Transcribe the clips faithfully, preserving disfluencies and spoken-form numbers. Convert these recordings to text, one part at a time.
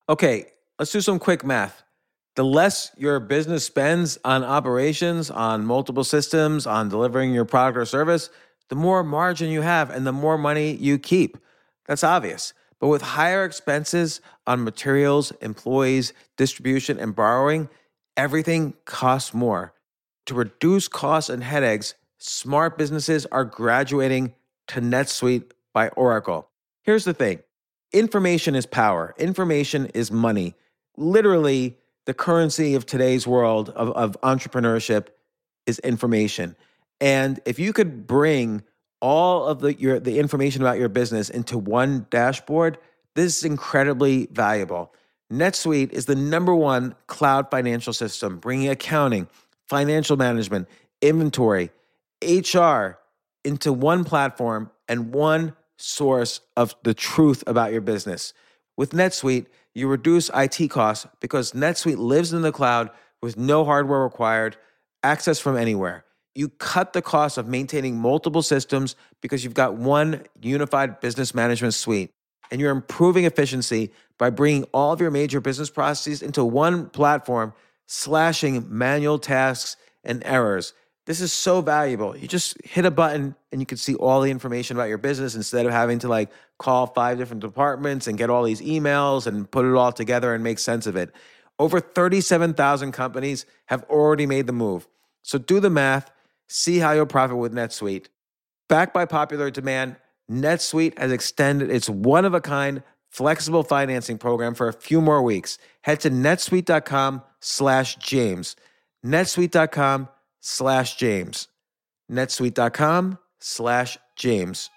Okay, let's do some quick math. The less your business spends on operations, on multiple systems, on delivering your product or service, the more margin you have and the more money you keep. That's obvious. But with higher expenses on materials, employees, distribution, and borrowing, everything costs more. To reduce costs and headaches, smart businesses are graduating to NetSuite by Oracle. Here's the thing. Information is power. Information is money. Literally, the currency of today's world of, of entrepreneurship is information. And if you could bring all of the your the information about your business into one dashboard, this is incredibly valuable. NetSuite is the number one cloud financial system, bringing accounting, financial management, inventory, H R into one platform and one source of the truth about your business. With NetSuite, you reduce I T costs because NetSuite lives in the cloud with no hardware required, access from anywhere. You cut the cost of maintaining multiple systems because you've got one unified business management suite. And you're improving efficiency by bringing all of your major business processes into one platform, slashing manual tasks and errors. This is so valuable. You just hit a button and you can see all the information about your business instead of having to like call five different departments and get all these emails and put it all together and make sense of it. Over thirty-seven thousand companies have already made the move. So do the math, see how you'll profit with NetSuite. Backed by popular demand, NetSuite has extended its one-of-a-kind flexible financing program for a few more weeks. Head to netsuite.com slash James. netsuite.com slash James. netsuite.com slash James.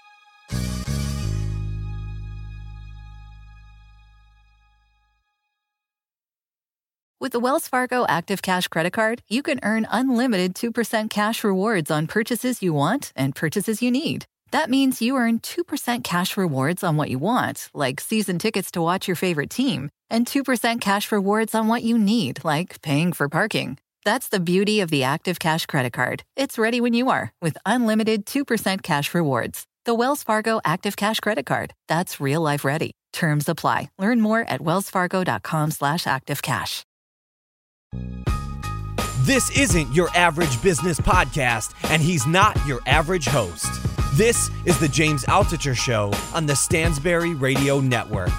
With the Wells Fargo Active Cash Credit Card, you can earn unlimited two percent cash rewards on purchases you want and purchases you need. That means you earn two percent cash rewards on what you want, like season tickets to watch your favorite team, and two percent cash rewards on what you need, like paying for parking. That's the beauty of the Active Cash Credit Card. It's ready when you are, with unlimited two percent cash rewards. The Wells Fargo Active Cash Credit Card. That's real life ready. Terms apply. Learn more at wellsfargo.com slash activecash. This isn't your average business podcast, and he's not your average host. This is the James Altucher Show on the Stansberry Radio Network.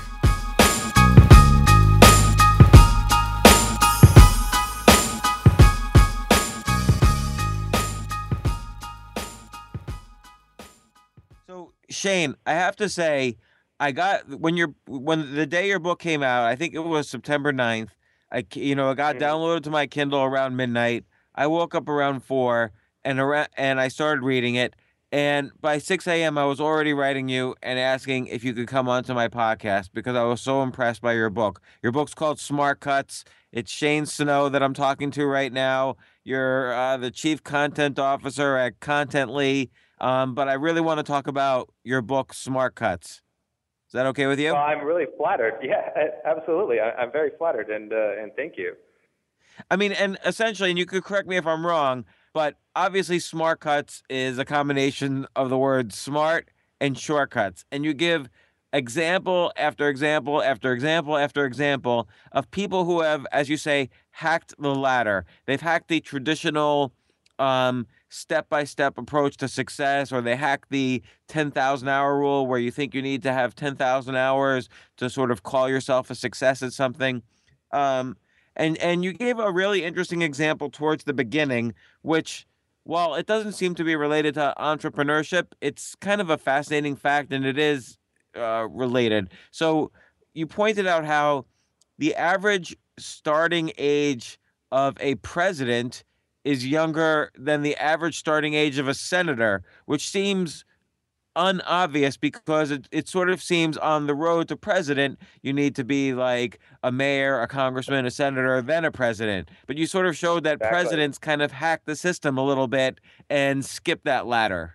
So Shane, I have to say, I got when your when the day your book came out, I think it was September ninth. I you know it got Mhm. downloaded to my Kindle around midnight. I woke up around four and around, and I started reading it. And by six a.m., I was already writing you and asking if you could come onto my podcast because I was so impressed by your book. Your book's called Smart Cuts. It's Shane Snow that I'm talking to right now. You're uh, the chief content officer at Contently. Um, but I really want to talk about your book, Smart Cuts. Is that okay with you? Well, I'm really flattered. Yeah, absolutely. I, I'm very flattered, and uh, and thank you. I mean, and essentially, and you could correct me if I'm wrong, but obviously Smart Cuts is a combination of the words smart and shortcuts. And you give example after example after example after example of people who have, as you say, hacked the ladder. They've hacked the traditional um, step-by-step approach to success, or they hack the ten thousand hour rule where you think you need to have ten thousand hours to sort of call yourself a success at something. Um, and, and you gave a really interesting example towards the beginning, which, while it doesn't seem to be related to entrepreneurship, it's kind of a fascinating fact, and it is uh, related. So you pointed out how the average starting age of a president is younger than the average starting age of a senator, which seems unobvious because it, it sort of seems on the road to president, you need to be like a mayor, a congressman, a senator, then a president. But you sort of showed that Exactly. presidents kind of hack the system a little bit and skip that ladder.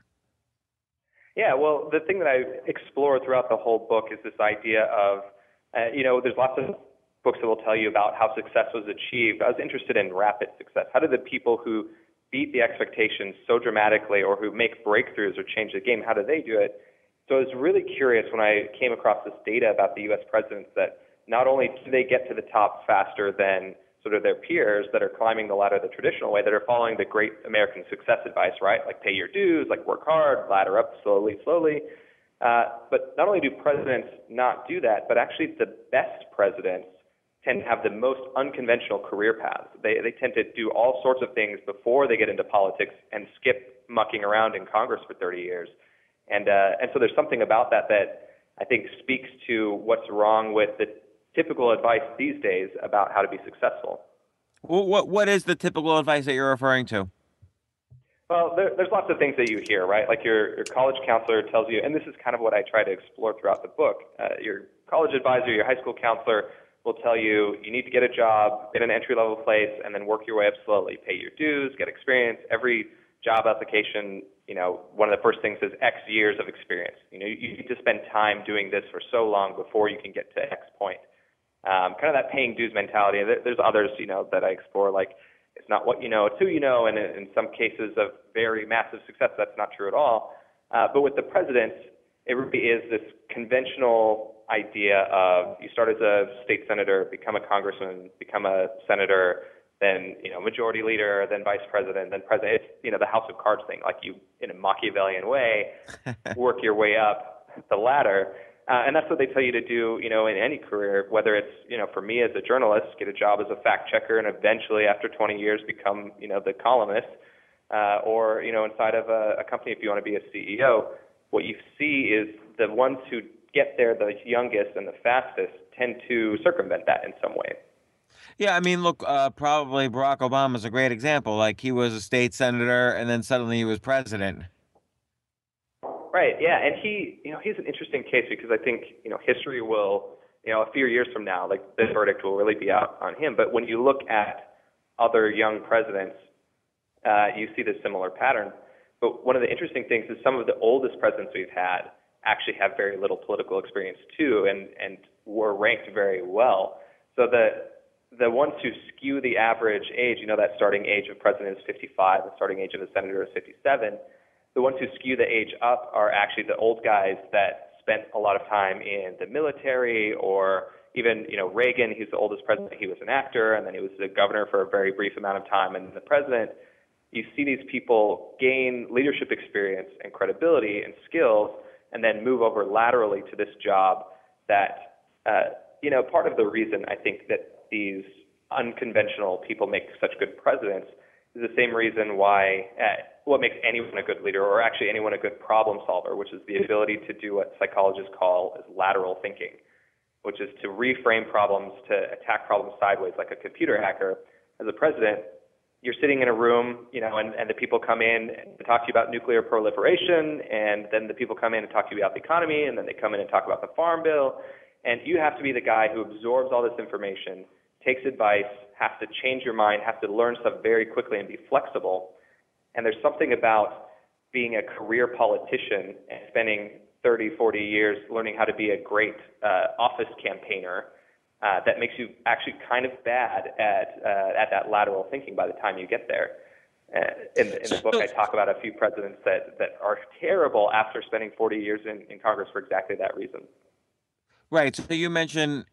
Yeah, well, the thing that I explore throughout the whole book is this idea of, uh, you know, there's lots of books that will tell you about how success was achieved. I was interested in rapid success. How did the people who beat the expectations so dramatically or who make breakthroughs or change the game, how do they do it? So I was really curious when I came across this data about the U S presidents that not only do they get to the top faster than sort of their peers that are climbing the ladder the traditional way, that are following the great American success advice, right? Like pay your dues, like work hard, ladder up slowly, slowly. Uh, but not only do presidents not do that, but actually the best presidents tend to have the most unconventional career paths. They, they tend to do all sorts of things before they get into politics and skip mucking around in Congress for thirty years. And, uh, and so there's something about that that I think speaks to what's wrong with the typical advice these days about how to be successful. Well, what what is the typical advice that you're referring to? Well, there, there's lots of things that you hear, right? Like your, your college counselor tells you, and this is kind of what I try to explore throughout the book. Uh, your college advisor, your high school counselor will tell you you need to get a job, get an entry-level place, and then work your way up slowly. Pay your dues, get experience. Every job application, you know, one of the first things is X years of experience. You know, you need to spend time doing this for so long before you can get to X point. Um, kind of that paying dues mentality. There's others, you know, that I explore, like it's not what you know, it's who you know, and in some cases of very massive success, that's not true at all. Uh, but with the presidents, it really is this conventional idea of you start as a state senator, become a congressman, become a senator, then, you know, majority leader, then vice president, then president. It's, you know, the house of cards thing, like you, in a Machiavellian way, work your way up the ladder. Uh, and that's what they tell you to do, you know, in any career, whether it's, you know, for me as a journalist, get a job as a fact checker and eventually after twenty years become, you know, the columnist, uh, or, you know, inside of a, a company if you want to be a C E O. What you see is the ones who get there the youngest and the fastest tend to circumvent that in some way. Yeah, I mean, look, uh, probably Barack Obama is a great example. Like he was a state senator and then suddenly he was president. Right, yeah, and he, you know, he's an interesting case because I think, you know, history will, you know, a few years from now, like the verdict will really be out on him. But when you look at other young presidents, uh, you see this similar pattern. But one of the interesting things is some of the oldest presidents we've had actually have very little political experience too, and, and were ranked very well. So the the ones who skew the average age, you know, that starting age of president is fifty-five, the starting age of a senator is fifty-seven. The ones who skew the age up are actually the old guys that spent a lot of time in the military, or even, you know, Reagan, he's the oldest president, he was an actor, and then he was the governor for a very brief amount of time, and the president. You see these people gain leadership experience and credibility and skills and then move over laterally to this job that, uh, you know, part of the reason I think that these unconventional people make such good presidents is the same reason why uh, what makes anyone a good leader, or actually anyone a good problem solver, which is the ability to do what psychologists call is lateral thinking, which is to reframe problems, to attack problems sideways like a computer hacker. As a president, you're sitting in a room, you know, and, and the people come in and talk to you about nuclear proliferation, and then the people come in and talk to you about the economy, and then they come in and talk about the farm bill, and you have to be the guy who absorbs all this information, takes advice, has to change your mind, has to learn stuff very quickly and be flexible. And there's something about being a career politician and spending thirty, forty years learning how to be a great uh, office campaigner uh, that makes you actually kind of bad at uh, at that lateral thinking by the time you get there. Uh, in, the, in the book, I talk about a few presidents that, that are terrible after spending forty years in, in Congress for exactly that reason. Right. So you mentioned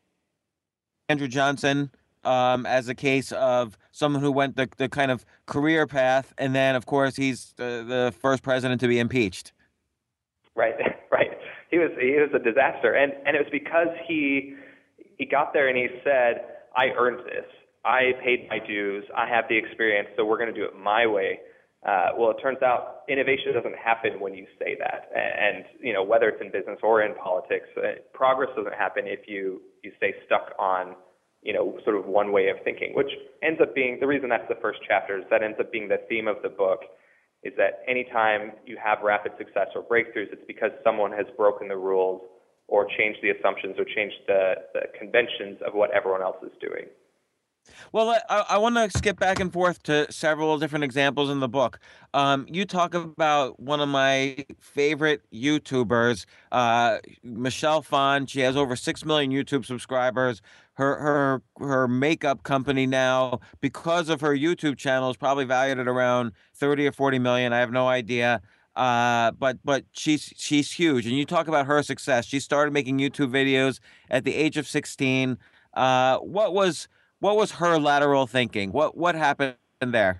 Andrew Johnson um, as a case of someone who went the, the kind of career path, and then, of course, he's the, the first president to be impeached. Right, right. He was he was a disaster, and and it was because he he got there and he said, "I earned this. I paid my dues. I have the experience, so we're going to do it my way." Uh, well, it turns out innovation doesn't happen when you say that, and, and you know, whether it's in business or in politics, uh, progress doesn't happen if you you stay stuck on, you know, sort of one way of thinking, which ends up being the reason that's the first chapter. Is that ends up being the theme of the book. Is that anytime you have rapid success or breakthroughs, it's because someone has broken the rules or changed the assumptions or changed the, the conventions of what everyone else is doing. Well, I, I want to skip back and forth to several different examples in the book. Um, you talk about one of my favorite YouTubers, uh, Michelle Phan. She has over six million YouTube subscribers. Her her her makeup company now, because of her YouTube channel, is probably valued at around thirty or forty million. I have no idea. Uh, but but she's she's huge, and you talk about her success. She started making YouTube videos at the age of sixteen. Uh, what was what was her lateral thinking? What what happened there?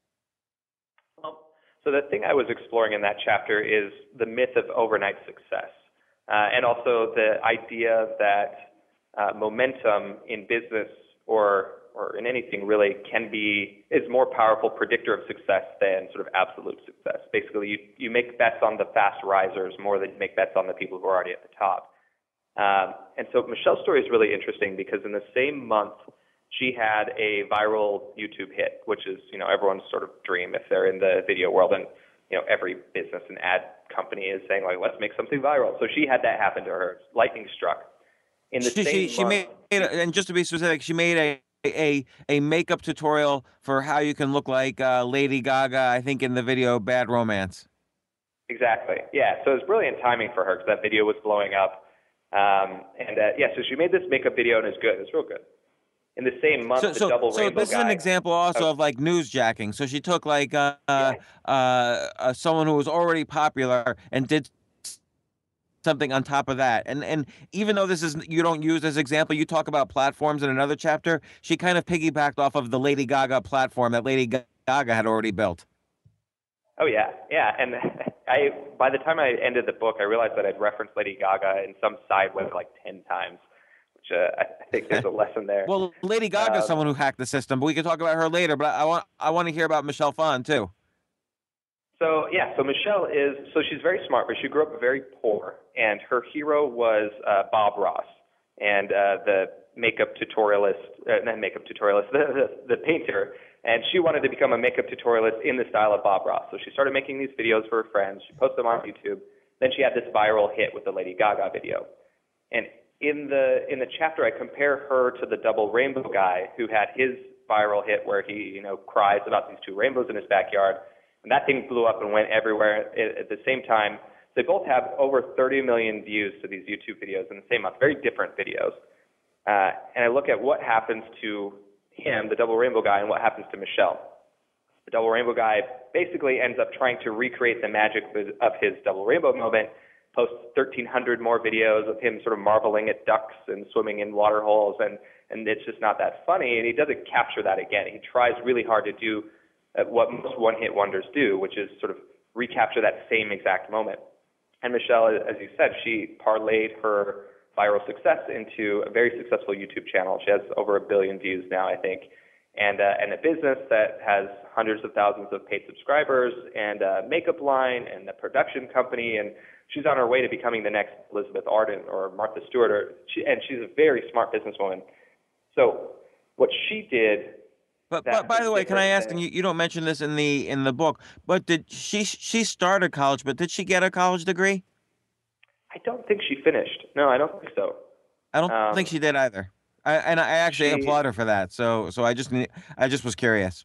Well, so the thing I was exploring in that chapter is the myth of overnight success, uh, and also the idea that uh, momentum in business or or in anything really can be, is more powerful predictor of success than sort of absolute success. Basically, you, you make bets on the fast risers more than you make bets on the people who are already at the top. Um, and so Michelle's story is really interesting because in the same month, she had a viral YouTube hit, which is, you know, everyone's sort of dream if they're in the video world. And, you know, every business and ad company is saying, like, let's make something viral. So she had that happen to her. Lightning struck. In the she, same she, she month, made, and just to be specific, she made a a a makeup tutorial for how you can look like uh, Lady Gaga, I think, in the video Bad Romance. Exactly. Yeah. So it was brilliant timing for her because that video was blowing up. Um, and uh, yeah, so she made this makeup video and it's good. It's real good. In the same month, so, the so, double so rainbow this guy. is an example also oh, of like newsjacking. So she took like uh, yeah. uh, uh, someone who was already popular and did something on top of that. And and even though this is, you don't use as example, you talk about platforms in another chapter, she kind of piggybacked off of the Lady Gaga platform that Lady Gaga had already built. Oh yeah, yeah. And I, by the time I ended the book, I realized that I'd referenced Lady Gaga in some side web like ten times, which uh, I think there's a lesson there. Well, Lady Gaga is um, someone who hacked the system, but we can talk about her later. But I want I want to hear about Michelle Phan too. So yeah, so Michelle is, so she's very smart, but she grew up very poor, and her hero was uh, Bob Ross, and uh, the makeup tutorialist, uh, not makeup tutorialist, the, the the painter, and she wanted to become a makeup tutorialist in the style of Bob Ross. So she started making these videos for her friends. She posted them on YouTube. Then she had this viral hit with the Lady Gaga video, and in the in the chapter I compare her to the double rainbow guy who had his viral hit where he you know cries about these two rainbows in his backyard. And that thing blew up and went everywhere at the same time. They both have over thirty million views to these YouTube videos in the same month, very different videos. Uh, and I look at what happens to him, the double rainbow guy, and what happens to Michelle. The double rainbow guy basically ends up trying to recreate the magic of his double rainbow moment, posts thirteen hundred more videos of him sort of marveling at ducks and swimming in water holes, and, and it's just not that funny, and he doesn't capture that again. He tries really hard to do what most one-hit wonders do, which is sort of recapture that same exact moment. And Michelle, as you said, she parlayed her viral success into a very successful YouTube channel. She has over a billion views now, I think, and uh, and a business that has hundreds of thousands of paid subscribers, and a makeup line, and a production company, and she's on her way to becoming the next Elizabeth Arden or Martha Stewart, or she, and she's a very smart businesswoman. So what she did. But, but by the way, can I ask, and you, you don't mention this in the in the book, but did she she started college, but did she get a college degree? I don't think she finished. No, I don't think so. I don't um, think she did either. I, and I actually she, applaud her for that. So so I just I just was curious.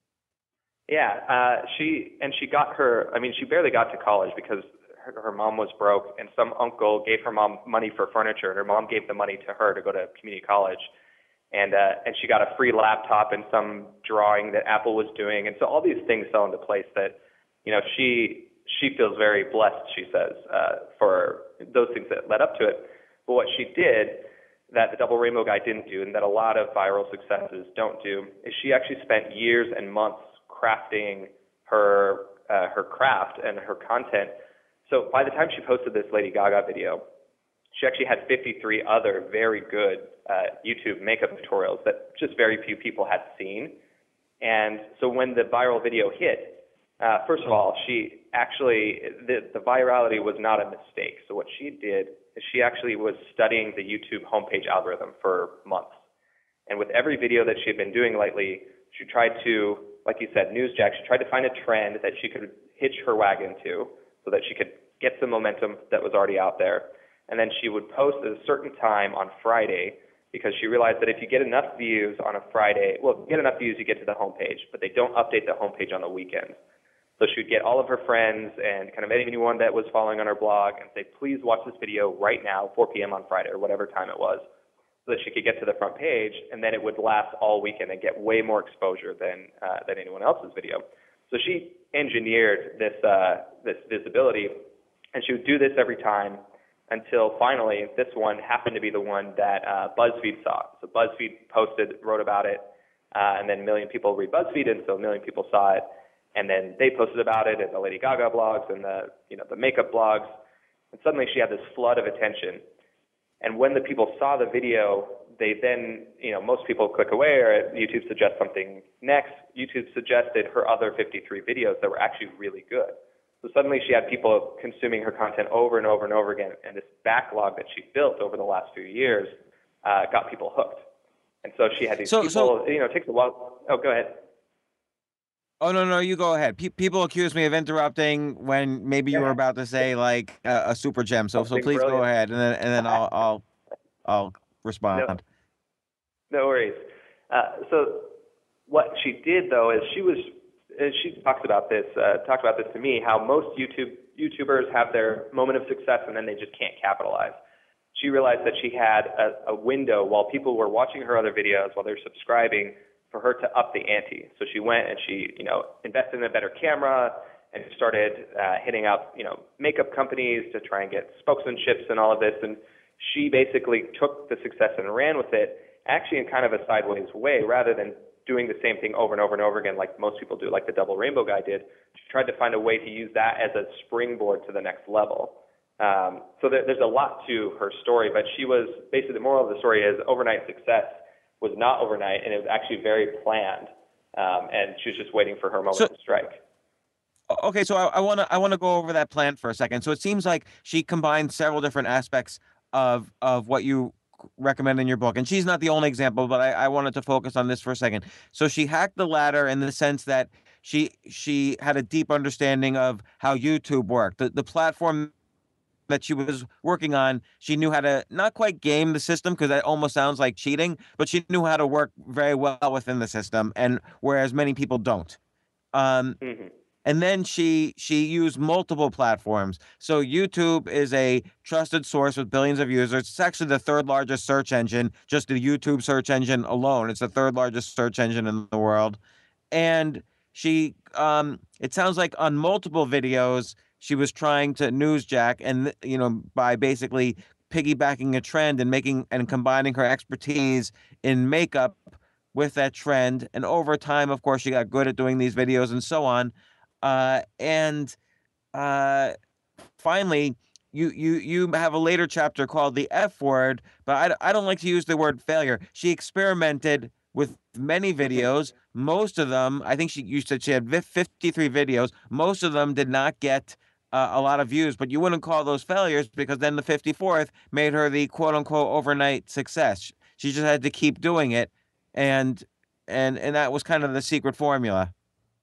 Yeah, uh, she and she got her. I mean, she barely got to college because her, her mom was broke, and some uncle gave her mom money for furniture, and her mom gave the money to her to go to community college. And uh, and she got a free laptop and some drawing that Apple was doing, and so all these things fell into place that, you know, she she feels very blessed. She says uh, for those things that led up to it. But what she did that the double rainbow guy didn't do, and that a lot of viral successes don't do, is she actually spent years and months crafting her uh, her craft and her content. So by the time she posted this Lady Gaga video, she actually had fifty-three other very good uh, YouTube makeup tutorials that just very few people had seen. And so when the viral video hit, uh, first of all, she actually, the, the virality was not a mistake. So what she did is she actually was studying the YouTube homepage algorithm for months. And with every video that she had been doing lately, she tried to, like you said, newsjack, she tried to find a trend that she could hitch her wagon to so that she could get some momentum that was already out there. And then she would post at a certain time on Friday because she realized that if you get enough views on a Friday, well, if you get enough views, you get to the homepage, but they don't update the homepage on the weekends. So she would get all of her friends and kind of anyone that was following on her blog and say, please watch this video right now, four p.m. on Friday or whatever time it was, so that she could get to the front page, and then it would last all weekend and get way more exposure than uh, than anyone else's video. So she engineered this uh, this visibility, and she would do this every time until finally this one happened to be the one that uh, BuzzFeed saw. So BuzzFeed posted, wrote about it, uh, and then a million people read BuzzFeed, and so a million people saw it. And then they posted about it in the Lady Gaga blogs and the, you know, the makeup blogs. And suddenly she had this flood of attention. And when the people saw the video, they then, you know, most people click away or YouTube suggests something next. YouTube suggested her other fifty-three videos that were actually really good. So suddenly she had people consuming her content over and over and over again. And this backlog that she built over the last few years uh, got people hooked. And so she had these so, people, so, you know, it takes a while. Oh, go ahead. Oh, no, no, you go ahead. Pe- people accuse me of interrupting when maybe you were about to say like a, a super gem. So, so please brilliant. go ahead, and then and then I'll I'll I'll respond. No, no worries. Uh, so what she did though is she was she talks about this uh, talked about this to me, how most YouTube YouTubers have their moment of success and then they just can't capitalize. She realized that she had a, a window while people were watching her other videos, while they're subscribing, for her to up the ante. So she went and she, you know, invested in a better camera and started uh, hitting up, you know, makeup companies to try and get spokesmanships and all of this. And she basically took the success and ran with it, actually in kind of a sideways way, rather than doing the same thing over and over and over again like most people do, like the Double Rainbow guy did. She tried to find a way to use that as a springboard to the next level. Um, so there, there's a lot to her story, but she was, basically the moral of the story is overnight success was not overnight, and it was actually very planned, um, and she was just waiting for her moment so, to strike. Okay, so I want to I want to go over that plan for a second. So it seems like she combined several different aspects of of what you recommend in your book, and she's not the only example, but I, I wanted to focus on this for a second. So she hacked the ladder in the sense that she she had a deep understanding of how YouTube worked, the the platform that she was working on. She knew how to not quite game the system, because that almost sounds like cheating, but she knew how to work very well within the system, and whereas many people don't. Um, mm-hmm. And then she she used multiple platforms. So YouTube is a trusted source with billions of users. It's actually the third largest search engine, just the YouTube search engine alone. It's the third largest search engine in the world. And she, um, it sounds like on multiple videos, she was trying to newsjack, and, you know, by basically piggybacking a trend and making and combining her expertise in makeup with that trend. And over time, of course, she got good at doing these videos and so on. Uh, and uh, finally, you you you have a later chapter called the F word, but I, I don't like to use the word failure. She experimented with many videos. Most of them, I think she you said she had fifty-three videos. Most of them did not get uh, a lot of views, but you wouldn't call those failures, because then the fifty-fourth made her the quote unquote overnight success. She just had to keep doing it, and and and that was kind of the secret formula.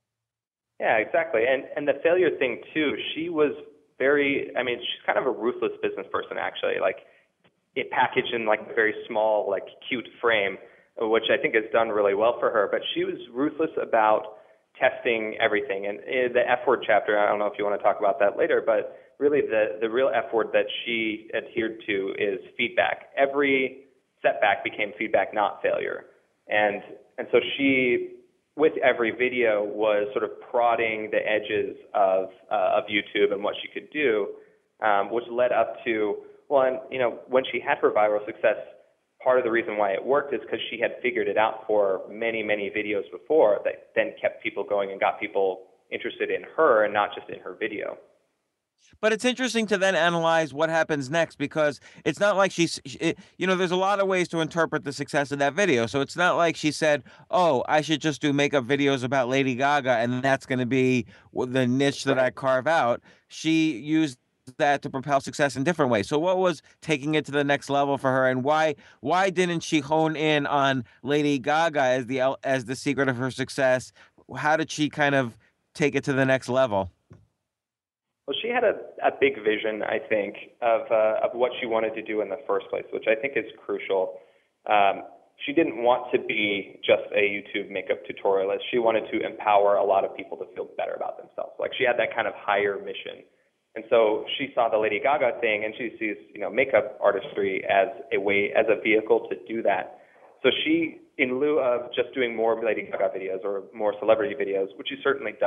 Yeah, exactly. And and the failure thing too, she was very, I mean, she's kind of a ruthless business person, actually. Like, it packaged in like a very small, like cute frame, which I think has done really well for her. But she was ruthless about testing everything. And in the F word chapter, I don't know if you want to talk about that later, but really the, the real F word that she adhered to is feedback. Every setback became feedback, not failure. And and so she, with every video, was sort of prodding the edges of uh, of YouTube and what she could do, um, which led up to, well, and, you know, when she had her viral success, part of the reason why it worked is because she had figured it out for many, many videos before that then kept people going and got people interested in her and not just in her video. But it's interesting to then analyze what happens next, because it's not like she's, it, you know, there's a lot of ways to interpret the success of that video. So it's not like she said, oh, I should just do makeup videos about Lady Gaga, and that's going to be the niche that I carve out. She used that to propel success in different ways. So what was taking it to the next level for her, and why why didn't she hone in on Lady Gaga as the as the secret of her success? How did she kind of take it to the next level? Well, she had a, a big vision, I think, of uh, of what she wanted to do in the first place, which I think is crucial. Um, she didn't want to be just a YouTube makeup tutorialist. She wanted to empower a lot of people to feel better about themselves. Like, she had that kind of higher mission. And so she saw the Lady Gaga thing, and she sees, you know, makeup artistry as a way, as a vehicle to do that. So she, in lieu of just doing more Lady Gaga videos or more celebrity videos, which she certainly does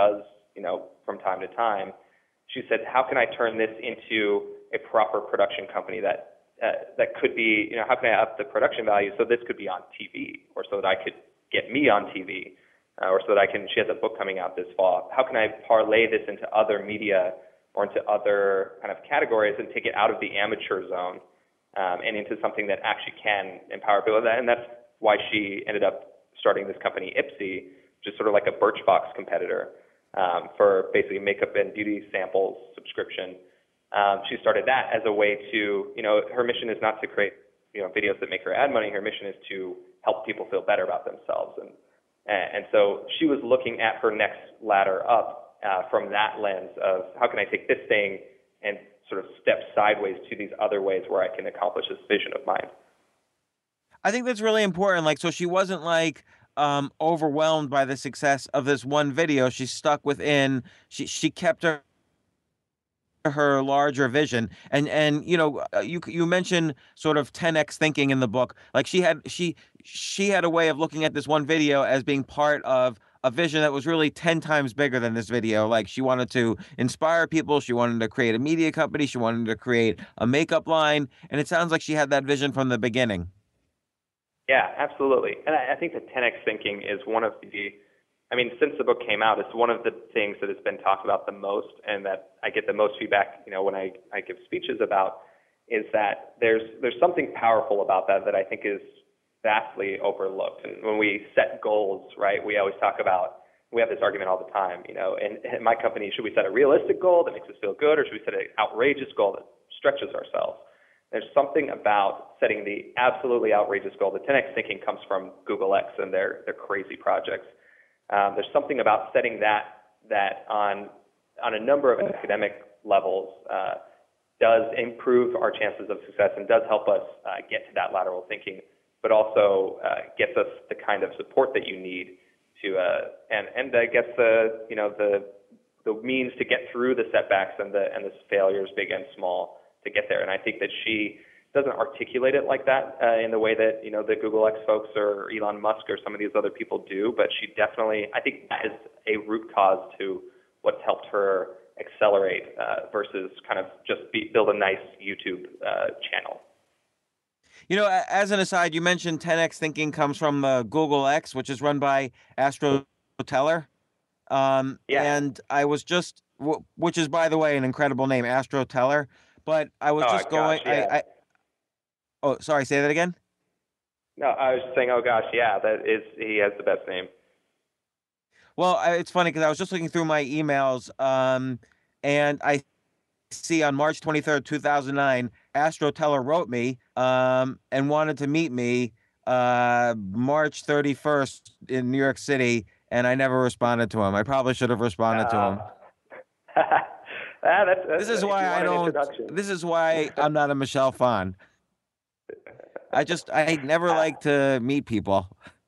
you know, from time to time. She said, how can I turn this into a proper production company that uh, that could be, you know, how can I up the production value so this could be on T V, or so that I could get me on T V, uh, or so that I can, she has a book coming out this fall. How can I parlay this into other media or into other kind of categories and take it out of the amateur zone um, and into something that actually can empower people? And that's why she ended up starting this company, Ipsy, which is sort of like a Birchbox competitor um, for basically makeup and beauty samples subscription. Um, she started that as a way to, you know, her mission is not to create, you know, videos that make her ad money. Her mission is to help people feel better about themselves. And and so she was looking at her next ladder up uh, from that lens of how can I take this thing and sort of step sideways to these other ways where I can accomplish this vision of mine. I think that's really important. Like, so she wasn't like um, overwhelmed by the success of this one video. She stuck within, she, she kept her her larger vision. And, and, you know, you, you mentioned sort of ten X thinking in the book. Like she had, she, she had a way of looking at this one video as being part of a vision that was really ten times bigger than this video. Like she wanted to inspire people. She wanted to create a media company. She wanted to create a makeup line. And it sounds like she had that vision from the beginning. Yeah, absolutely. And I, I think that ten X thinking is one of the, I mean, since the book came out, it's one of the things that has been talked about the most and that I get the most feedback, you know, when I, I give speeches about, is that there's there's something powerful about that that I think is vastly overlooked. And when we set goals, right, we always talk about, we have this argument all the time, you know, and in my company, should we set a realistic goal that makes us feel good, or should we set an outrageous goal that stretches ourselves? There's something about setting the absolutely outrageous goal. The ten X thinking comes from Google X and their their crazy projects. Um, there's something about setting that that on on a number of academic levels uh, does improve our chances of success and does help us uh, get to that lateral thinking, but also uh, gets us the kind of support that you need to uh, and and I guess the you know the the means to get through the setbacks and the and the failures, big and small, to get there. And I think that she doesn't articulate it like that uh, in the way that, you know, the Google X folks or Elon Musk or some of these other people do, but she definitely, I think that is a root cause to what's helped her accelerate uh, versus kind of just be, build a nice YouTube uh, channel. You know, as an aside, you mentioned ten X thinking comes from the Google X, which is run by Astro Teller. Um, yeah. And I was just, which is, by the way, an incredible name, Astro Teller. But I was oh, just going, gosh, yeah. I, I, oh, sorry, say that again? No, I was just saying, oh gosh, yeah, that is, he has the best name. Well, I, it's funny because I was just looking through my emails, um, and I see on March twenty-third, two thousand nine, Astro Teller wrote me um, and wanted to meet me uh, March thirty-first in New York City, and I never responded to him. I probably should have responded uh, to him. Ah, that's, that's, this is why I don't. This is why I'm not a Michelle Phan. I just I never like to meet people.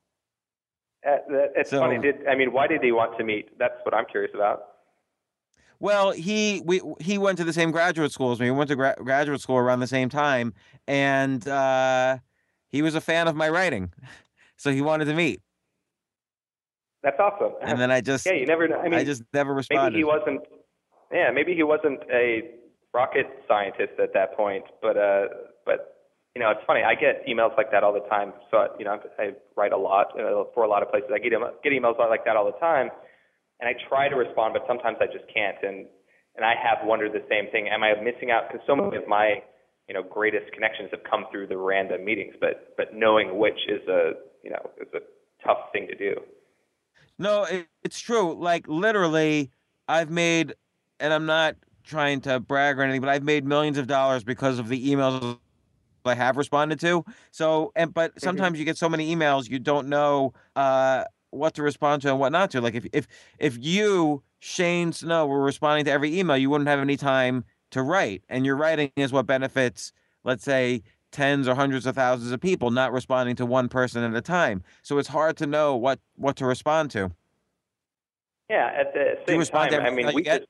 Uh, it's so, funny. Did I mean why did he want to meet? That's what I'm curious about. Well, he we he went to the same graduate school as me. We went to gra- graduate school around the same time, and uh, he was a fan of my writing, so he wanted to meet. That's awesome. And then I just yeah, you never know. I mean, I just never responded. Maybe he wasn't. Yeah, maybe he wasn't a rocket scientist at that point, but uh, but you know, it's funny. I get emails like that all the time. So you know, I write a lot uh, for a lot of places. I get get emails like that all the time, and I try to respond, but sometimes I just can't. And and I have wondered the same thing. Am I missing out? Because so many of my you know greatest connections have come through the random meetings, but but knowing which is a you know is a tough thing to do. No, it, it's true. Like literally, I've made. And I'm not trying to brag or anything, but I've made millions of dollars because of the emails I have responded to. So, and but sometimes mm-hmm. you get so many emails, you don't know uh, what to respond to and what not to. Like if if if you, Shane Snow, were responding to every email, you wouldn't have any time to write. And your writing is what benefits, let's say, tens or hundreds of thousands of people, not responding to one person at a time. So it's hard to know what what to respond to. Yeah, at the same time, to I mean, we just.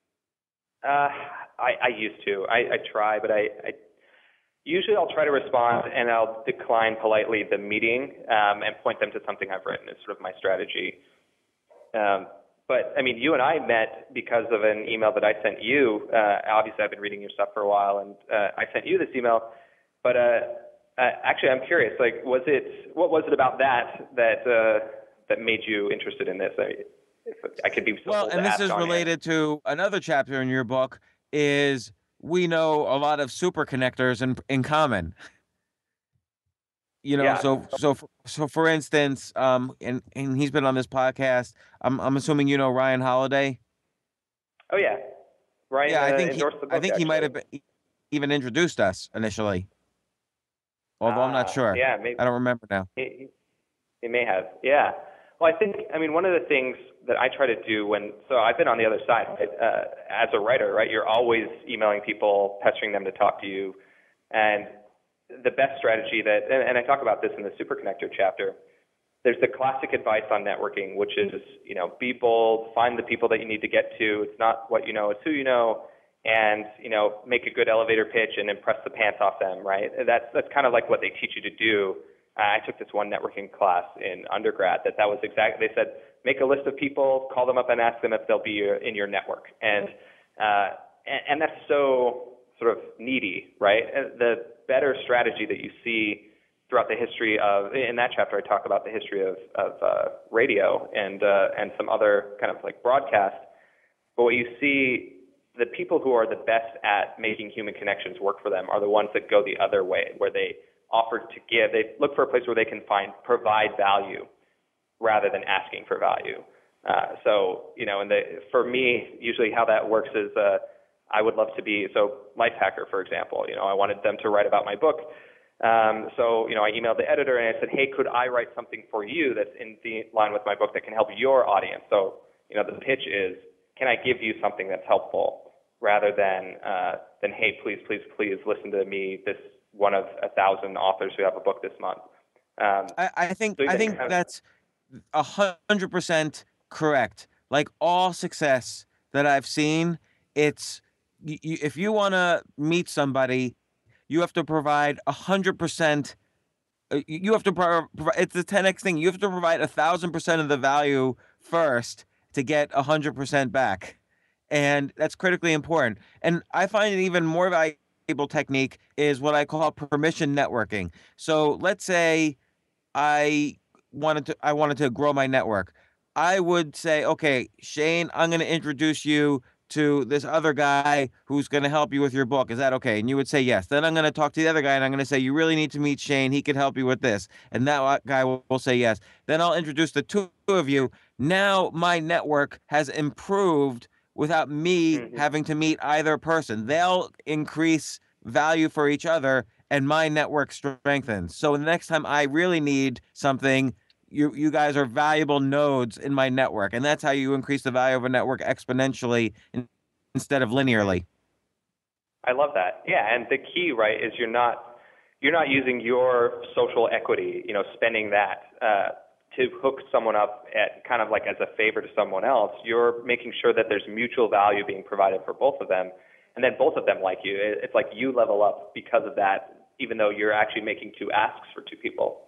Uh, I, I used to. I, I try, but I, I usually I'll try to respond and I'll decline politely the meeting um, and point them to something I've written. It's sort of my strategy. Um, but I mean, you and I met because of an email that I sent you. Uh, obviously, I've been reading your stuff for a while, and uh, I sent you this email. But uh, uh, actually, I'm curious. Like, was it what was it about that that uh, that made you interested in this? I, if I could be so Well, bold and to this ask is on related to another chapter in your book. Is we know a lot of super connectors in in common. You know, Yeah. so so so for instance, um, and and he's been on this podcast. I'm I'm assuming you know Ryan Holiday. Oh yeah, Ryan Yeah, I uh, think he, endorsed the book. I think he might actually. have been, even introduced us initially, although I'm not Ah, sure. yeah, maybe I don't remember now. he, he he may have. Yeah. Well, I think I mean one of the things that I try to do when so I've been on the other side right? uh, as a writer, right? You're always emailing people, pestering them to talk to you, and the best strategy that and, and I talk about this in the Super Connector chapter. There's the classic advice on networking, which is, you know, be bold, find the people that you need to get to. It's not what you know, it's who you know, and, you know, make a good elevator pitch and impress the pants off them, right? That's that's kind of like what they teach you to do. Uh, I took this one networking class in undergrad that that was exactly, they said, make a list of people, call them up and ask them if they'll be your, in your network. And, uh, and, and that's so sort of needy, right? And the better strategy that you see throughout the history of, in that chapter I talk about the history of, of uh, radio and uh, and some other kind of like broadcast. But what you see, the people who are the best at making human connections work for them are the ones that go the other way, where they offer to give. They look for a place where they can find, provide value rather than asking for value. Uh, so, you know, and the, for me, usually how that works is uh, I would love to be, so Lifehacker, for example, you know, I wanted them to write about my book. Um, so, you know, I emailed the editor and I said, hey, could I write something for you that's in the line with my book that can help your audience? So, you know, the pitch is, can I give you something that's helpful rather than, uh, than, hey, please, please, please listen to me, this one of a thousand authors who have a book this month. Um, I, I think so I think kind of, that's a hundred percent correct. Like all success that I've seen, it's y- y- if you want to meet somebody, you have to provide a hundred percent. You have to pro- provide. It's the ten x thing. You have to provide a thousand percent of the value first to get a hundred percent back, and that's critically important. And I find an even more valuable technique is what I call permission networking. So let's say I wanted to I wanted to grow my network. I would say, okay, Shane, I'm going to introduce you to this other guy who's going to help you with your book. Is that okay? And you would say yes. Then I'm going to talk to the other guy and I'm going to say, you really need to meet Shane. He could help you with this. And that guy will, will say yes. Then I'll introduce the two of you. Now my network has improved without me mm-hmm. having to meet either person. They'll increase value for each other and my network strengthens. So the next time I really need something, you you guys are valuable nodes in my network, and that's how you increase the value of a network exponentially in, instead of linearly. I love that. Yeah, and the key, right, is you're not you're not using your social equity, you know, spending that uh, to hook someone up at kind of like as a favor to someone else. You're making sure that there's mutual value being provided for both of them, and then both of them like you. It's like you level up because of that, even though you're actually making two asks for two people.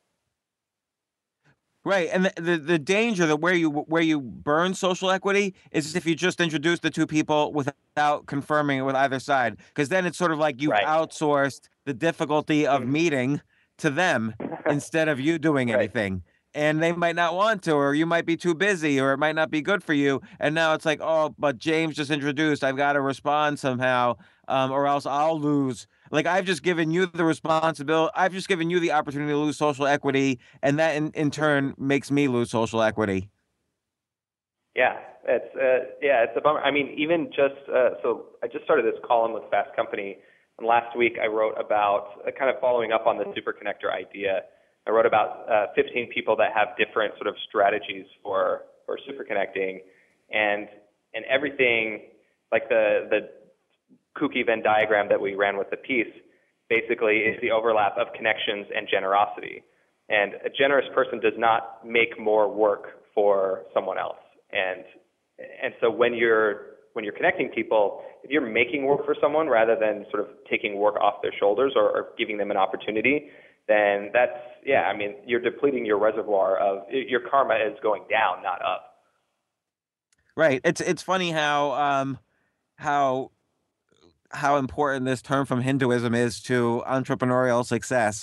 Right, and the, the the danger that where you where you burn social equity is if you just introduce the two people without confirming it with either side, because then it's sort of like you've Right. outsourced the difficulty of Mm-hmm. meeting to them instead of you doing Right. anything. And they might not want to, or you might be too busy, or it might not be good for you. And now it's like, oh, but James just introduced. I've got to respond somehow, um, or else I'll lose. Like I've just given you the responsibility. I've just given you the opportunity to lose social equity, and that in, in turn makes me lose social equity. Yeah, it's uh, yeah, it's a bummer. I mean, even just uh, so I just started this column with Fast Company, and last week I wrote about uh, kind of following up on the super connector idea. I wrote about uh, fifteen people that have different sort of strategies for for super connecting, and and everything like the the kooky Venn diagram that we ran with the piece basically is the overlap of connections and generosity. And a generous person does not make more work for someone else. And and so when you're when you're connecting people, if you're making work for someone rather than sort of taking work off their shoulders or, or giving them an opportunity, then that's, yeah, I mean, you're depleting your reservoir of, your karma is going down, not up. Right. It's it's funny how um how how important this term from Hinduism is to entrepreneurial success.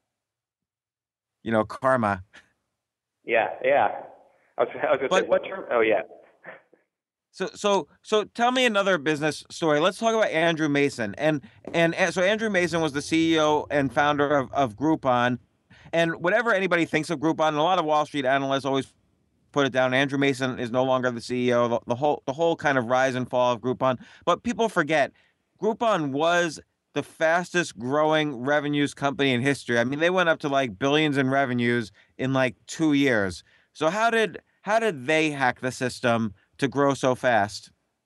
You know, karma. Yeah, yeah. I was, I was going to say, But what term? Oh, yeah. so so so tell me another business story. Let's talk about Andrew Mason. And and, and so Andrew Mason was the C E O and founder of, of Groupon. And whatever anybody thinks of Groupon, and a lot of Wall Street analysts always put it down. Andrew Mason is no longer the C E O. The, the whole the whole kind of rise and fall of Groupon. But people forget Groupon was the fastest growing revenues company in history. I mean, they went up to like billions in revenues in like two years. So how did how did they hack the system to grow so fast?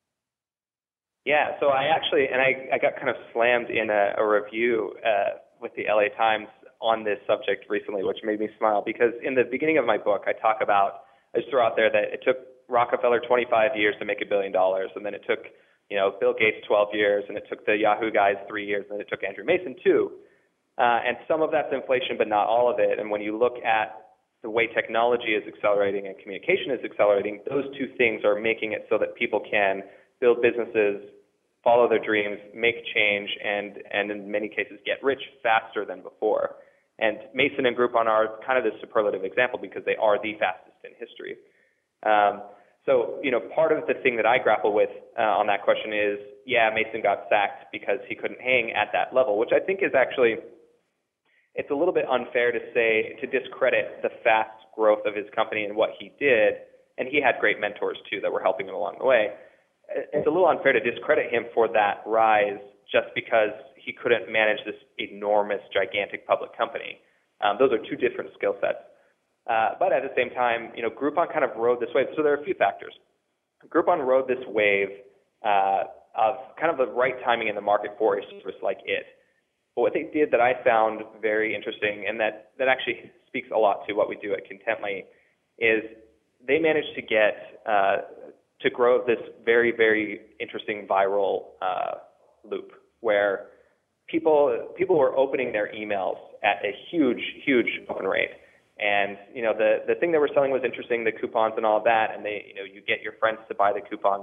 Yeah, so I actually, and I, I got kind of slammed in a, a review uh, with the L A Times on this subject recently, which made me smile because in the beginning of my book, I talk about, I just throw out there that it took Rockefeller twenty-five years to make a billion dollars, and then it took, you know, Bill Gates twelve years, and it took the Yahoo guys three years, and then it took Andrew Mason two. Uh, and some of that's inflation, but not all of it. And when you look at the way technology is accelerating and communication is accelerating, those two things are making it so that people can build businesses, follow their dreams, make change, and, and in many cases get rich faster than before. And Mason and Groupon are kind of the superlative example because they are the fastest in history. Um, so, you know, part of the thing that I grapple with uh, on that question is, yeah, Mason got sacked because he couldn't hang at that level, which I think is actually, it's a little bit unfair to say, to discredit the fast growth of his company and what he did. And he had great mentors, too, that were helping him along the way. It's a little unfair to discredit him for that rise just because he couldn't manage this enormous, gigantic public company. Um, those are two different skill sets. Uh, but at the same time, you know, Groupon kind of rode this wave. So there are a few factors. Groupon rode this wave uh, of kind of the right timing in the market for a service like it. But what they did that I found very interesting, and that, that actually speaks a lot to what we do at Contently, is they managed to get uh, to grow this very, very interesting viral uh, loop where people people were opening their emails at a huge, huge open rate. And, you know, the, the thing they were selling was interesting, the coupons and all of that, and they, you know, you get your friends to buy the coupons.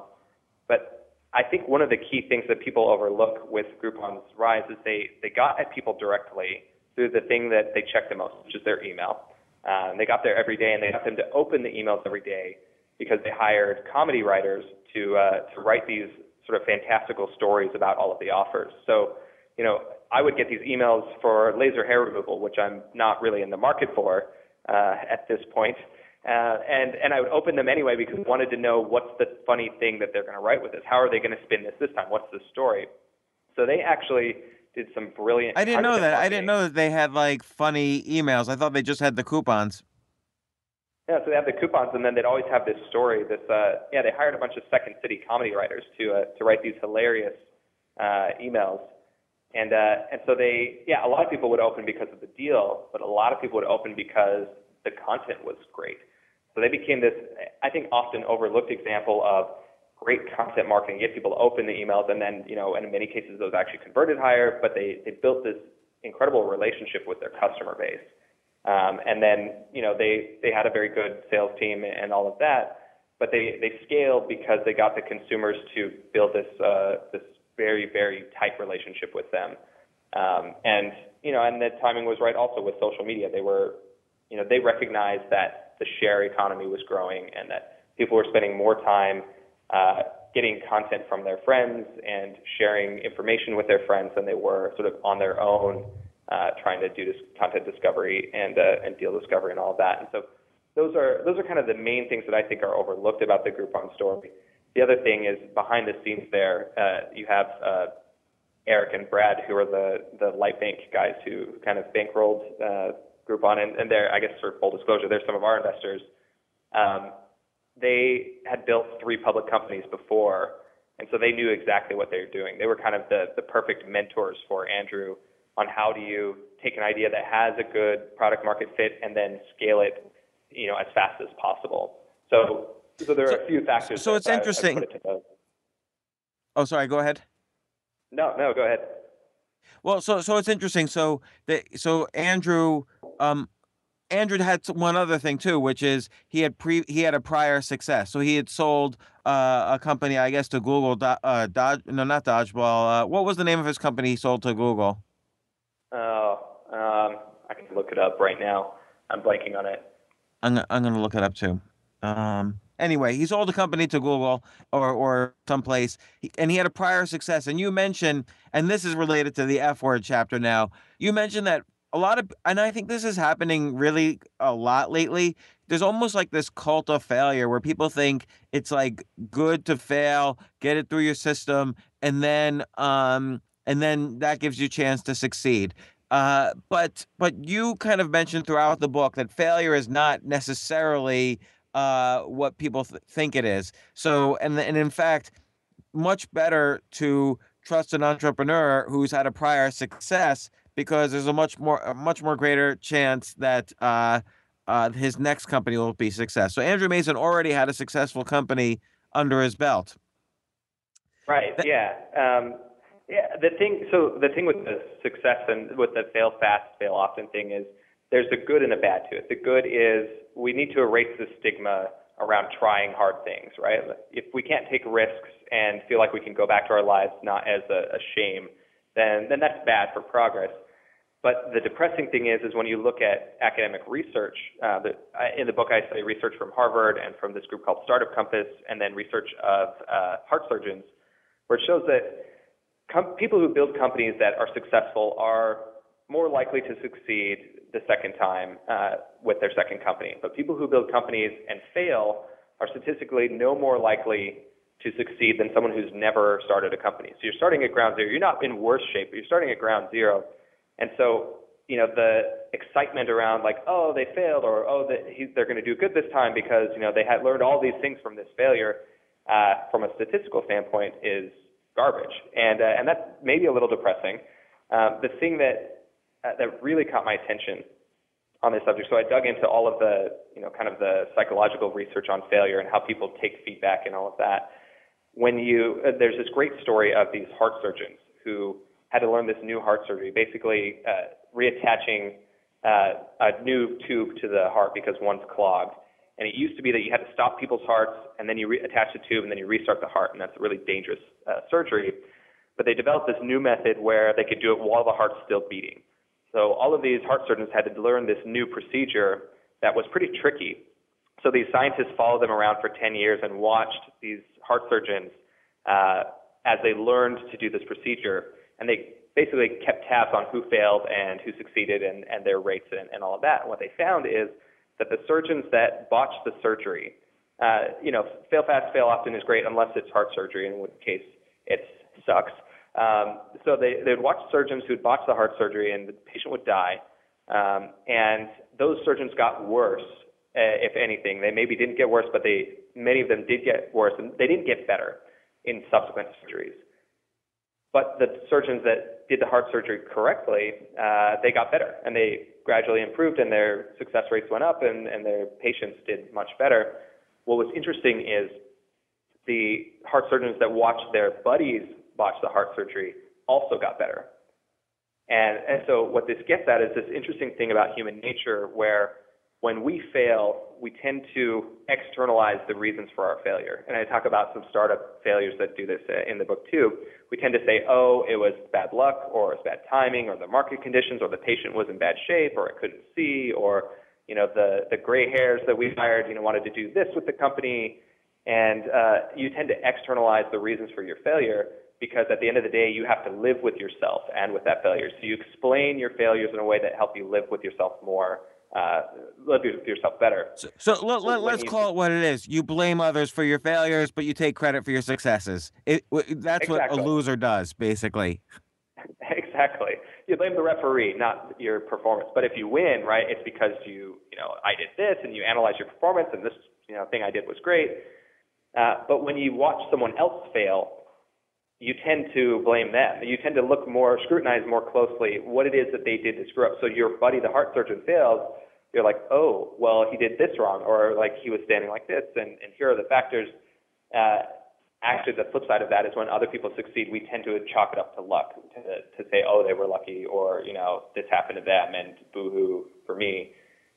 But I think one of the key things that people overlook with Groupon's rise is they, they got at people directly through the thing that they check the most, which is their email. Uh, and they got there every day, and they got them to open the emails every day because they hired comedy writers to uh, to write these sort of fantastical stories about all of the offers. So, you know, I would get these emails for laser hair removal, which I'm not really in the market for uh, at this point. Uh, and, and I would open them anyway because I wanted to know what's the funny thing that they're going to write with this. How are they going to spin this this time? What's the story? So they actually did some brilliant. I didn't know that. marketing. I didn't know that they had like funny emails. I thought they just had the coupons. Yeah, so they have the coupons, and then they'd always have this story. This, uh, yeah, they hired a bunch of Second City comedy writers to uh, to write these hilarious uh, emails, and uh, and so they, yeah, a lot of people would open because of the deal, but a lot of people would open because the content was great. So they became this, I think, often overlooked example of great content marketing, get people to open the emails, and then, you know, and in many cases those actually converted higher, but they they built this incredible relationship with their customer base. Um, and then, you know, they, they had a very good sales team and all of that, but they, they scaled because they got the consumers to build this uh, this very, very tight relationship with them. Um, and, you know, and the timing was right also with social media. They were, you know, they recognized that the share economy was growing and that people were spending more time uh, getting content from their friends and sharing information with their friends than they were sort of on their own Uh, trying to do this content discovery and uh, and deal discovery and all of that. And so those are those are kind of the main things that I think are overlooked about the Groupon story. The other thing is behind the scenes there, uh, you have uh, Eric and Brad, who are the the Light Bank guys who kind of bankrolled uh, Groupon, and, and they're, I guess, for full disclosure, they're some of our investors. Um, they had built three public companies before, and so they knew exactly what they were doing. They were kind of the the perfect mentors for Andrew on how do you take an idea that has a good product market fit and then scale it, you know, as fast as possible. So, so there are so, a few factors. So it's I, interesting. I put it to oh, sorry. Go ahead. No, no, go ahead. Well, so so it's interesting. So the so Andrew, um, Andrew had one other thing too, which is he had pre he had a prior success. So he had sold uh, a company, I guess, to Google. Do, uh, Dodge, no, not Dodgeball. Uh, what was the name of his company he sold to Google? Oh, um, I can look it up right now. I'm blanking on it. I'm I'm gonna look it up too. Um, anyway, he sold a company to Google or or someplace, he, and he had a prior success. And you mentioned, and this is related to the F word chapter. Now, you mentioned that a lot of, and I think this is happening really a lot lately. There's almost like this cult of failure where people think it's like good to fail, get it through your system, and then um and then that gives you a chance to succeed. Uh, but but you kind of mentioned throughout the book that failure is not necessarily uh, what people th- think it is. So and and in fact, much better to trust an entrepreneur who's had a prior success because there's a much more a much more greater chance that uh, uh, his next company will be success. So Andrew Mason already had a successful company under his belt. Right. Yeah. Um, yeah. The thing. So the thing with the success and with the fail fast, fail often thing is there's a good and a bad to it. The good is we need to erase the stigma around trying hard things. Right. If we can't take risks and feel like we can go back to our lives not as a, a shame, then then that's bad for progress. But the depressing thing is, is when you look at academic research, uh, the, in the book I study research from Harvard and from this group called Startup Compass, and then research of uh, heart surgeons, where it shows that com- people who build companies that are successful are more likely to succeed the second time uh, with their second company. But people who build companies and fail are statistically no more likely to succeed than someone who's never started a company. So you're starting at ground zero. You're not in worse shape, but you're starting at ground zero. And so, you know, the excitement around like, oh, they failed, or oh, they, he, they're going to do good this time because, you know, they had learned all these things from this failure, uh, from a statistical standpoint, is garbage. And uh, and that's maybe a little depressing. Um, the thing that uh, that really caught my attention on this subject, so I dug into all of the, you know, kind of the psychological research on failure and how people take feedback and all of that. When you, uh, there's this great story of these heart surgeons who had to learn this new heart surgery, basically uh, reattaching uh, a new tube to the heart because one's clogged. And it used to be that you had to stop people's hearts, and then you reattach the tube, and then you restart the heart, and that's a really dangerous uh, surgery. But they developed this new method where they could do it while the heart's still beating. So all of these heart surgeons had to learn this new procedure that was pretty tricky. So these scientists followed them around for ten years and watched these heart surgeons uh, as they learned to do this procedure. And they basically kept tabs on who failed and who succeeded and, and their rates and, and all of that. And what they found is that the surgeons that botched the surgery, uh, you know, fail fast, fail often is great unless it's heart surgery, in which case it sucks. Um, so they they would watch surgeons who'd botched the heart surgery and the patient would die. Um, and those surgeons got worse, uh, if anything. They maybe didn't get worse, but they many of them did get worse, and they didn't get better in subsequent surgeries. But the surgeons that did the heart surgery correctly, uh, they got better, and they gradually improved, and their success rates went up, and, and their patients did much better. What was interesting is the heart surgeons that watched their buddies botch the heart surgery also got better. And, and so what this gets at is this interesting thing about human nature where when we fail, we tend to externalize the reasons for our failure. And I talk about some startup failures that do this in the book too. We tend to say, oh, it was bad luck, or it's bad timing, or the market conditions, or the patient was in bad shape, or I couldn't see, or, you know, the, the gray hairs that we hired, you know, wanted to do this with the company. And uh, you tend to externalize the reasons for your failure because at the end of the day, you have to live with yourself and with that failure. So you explain your failures in a way that help you live with yourself more. Uh, live with yourself better. So, so let, let, let's call it what it is. You blame others for your failures, but you take credit for your successes. It, that's exactly what a loser does, basically. Exactly. You blame the referee, not your performance. But if you win, right, it's because you, you know, I did this, and you analyze your performance, and this, you know, thing I did was great. Uh, but when you watch someone else fail, you tend to blame them. You tend to look more, scrutinize more closely what it is that they did to screw up. So your buddy, the heart surgeon, failed. You're like, oh, well, he did this wrong, or like he was standing like this, and, and here are the factors. Uh, actually, the flip side of that is when other people succeed, we tend to chalk it up to luck, to, to say, oh, they were lucky, or, you know, this happened to them, and boo-hoo for me.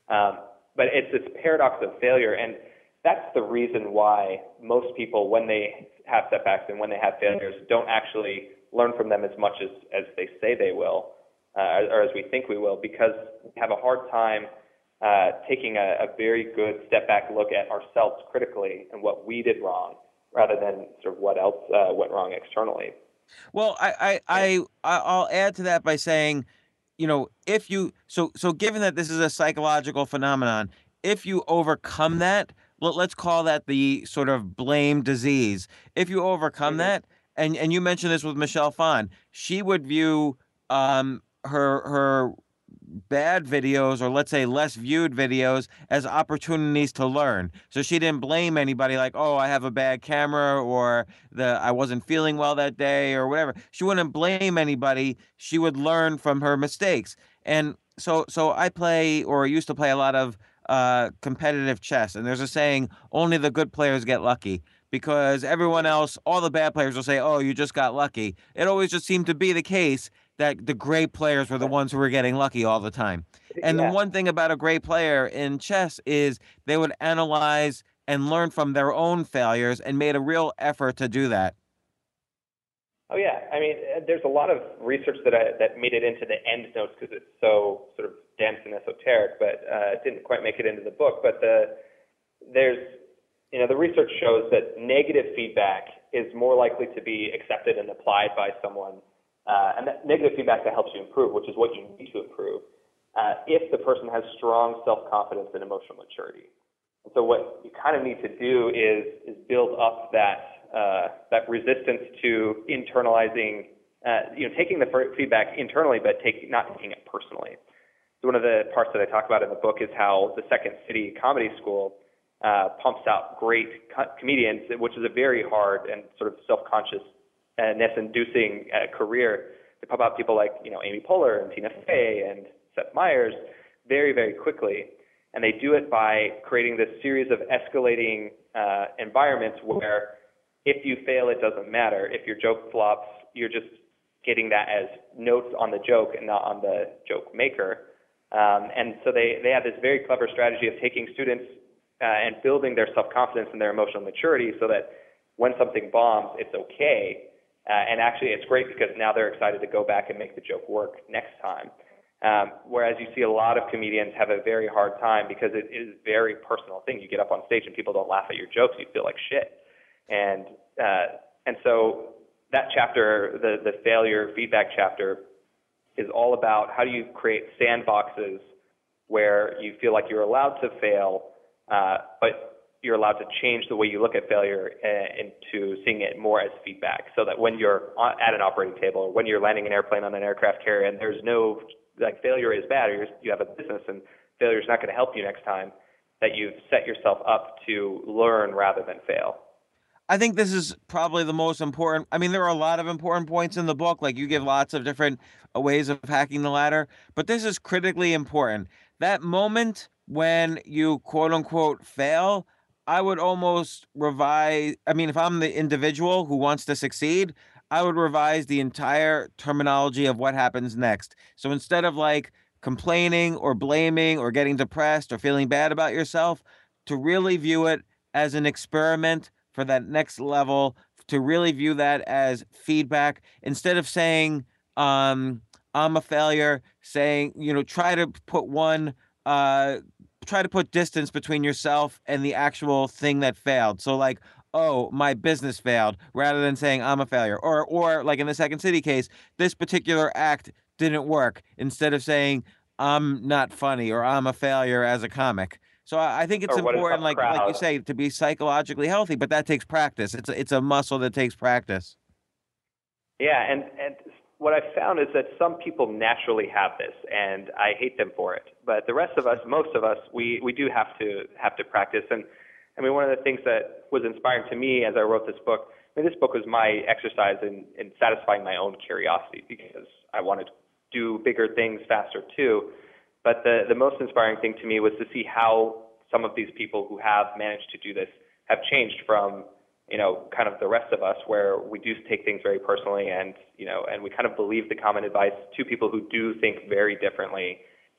Um, but it's this paradox of failure, and that's the reason why most people, when they have setbacks and when they have failures, don't actually learn from them as much as, as they say they will, uh, or as we think we will, because we have a hard time uh, taking a, a very good step back look at ourselves critically and what we did wrong, rather than sort of what else uh, went wrong externally. Well, I, I, I, I'll add to that by saying, you know, if you, so, so given that this is a psychological phenomenon, if you overcome that, let, let's call that the sort of blame disease. If you overcome Mm-hmm. that, and, and you mentioned this with Michelle Phan, she would view um, her, her bad videos, or let's say less viewed videos, as opportunities to learn. So she didn't blame anybody like, oh, I have a bad camera, or the I wasn't feeling well that day, or whatever. She wouldn't blame anybody. She would learn from her mistakes. And so so I play, or used to play, a lot of uh, competitive chess. And there's a saying, only the good players get lucky. Because everyone else, all the bad players will say, oh, you just got lucky. It always just seemed to be the case that the great players were the ones who were getting lucky all the time. And the Yeah. one thing about a great player in chess is they would analyze and learn from their own failures, and made a real effort to do that. Oh yeah, I mean, there's a lot of research that I, that made it into the end notes because it's so sort of dense and esoteric, but uh, it didn't quite make it into the book. But the there's you know the research shows that negative feedback is more likely to be accepted and applied by someone, uh, and that negative feedback that helps you improve, which is what you need to improve, uh, if the person has strong self-confidence and emotional maturity. And so what you kind of need to do is is build up that. Uh, that resistance to internalizing, uh, you know, taking the feedback internally, but take, not taking it personally. So one of the parts that I talk about in the book is how the Second City Comedy School uh, pumps out great co- comedians, which is a very hard and sort of self-consciousness-inducing uh, career. They pump out people like, you know, Amy Poehler and Tina Fey and Seth Meyers very, very quickly. And they do it by creating this series of escalating uh, environments where if you fail, it doesn't matter. If your joke flops, you're just getting that as notes on the joke and not on the joke maker. Um, and so they, they have this very clever strategy of taking students uh, and building their self-confidence and their emotional maturity so that when something bombs, it's okay. Uh, and actually, it's great because now they're excited to go back and make the joke work next time. Um, whereas you see a lot of comedians have a very hard time because it is a very personal thing. You get up on stage and people don't laugh at your jokes, you feel like shit. And uh, and so that chapter, the, the failure feedback chapter, is all about how do you create sandboxes where you feel like you're allowed to fail, uh, but you're allowed to change the way you look at failure uh, into seeing it more as feedback, so that when you're at an operating table or when you're landing an airplane on an aircraft carrier and there's no, like, failure is bad, or you're, you have a business and failure is not going to help you next time, that you've set yourself up to learn rather than fail. I think this is probably the most important. I mean, there are a lot of important points in the book. Like, you give lots of different uh, ways of hacking the ladder, but this is critically important. That moment when you quote unquote fail, I would almost revise. I mean, if I'm the individual who wants to succeed, I would revise the entire terminology of what happens next. So instead of like complaining or blaming or getting depressed or feeling bad about yourself, to really view it as an experiment for that next level, to really view that as feedback. Instead of saying, um, I'm a failure, saying, you know, try to put one, uh, try to put distance between yourself and the actual thing that failed. So like, oh, my business failed, rather than saying I'm a failure. Or, or like in the Second City case, this particular act didn't work, instead of saying I'm not funny or I'm a failure as a comic. So I think it's important, like like you say, to be psychologically healthy, but that takes practice. It's a, it's a muscle that takes practice. Yeah, and, and what I've found is that some people naturally have this, and I hate them for it. But the rest of us, most of us, we, we do have to have to practice. And I mean, one of the things that was inspiring to me as I wrote this book, I mean, this book was my exercise in, in satisfying my own curiosity, because I wanted to do bigger things faster too. But the, the most inspiring thing to me was to see how some of these people who have managed to do this have changed from, you know, kind of the rest of us, where we do take things very personally, and, you know, and we kind of believe the common advice, to people who do think very differently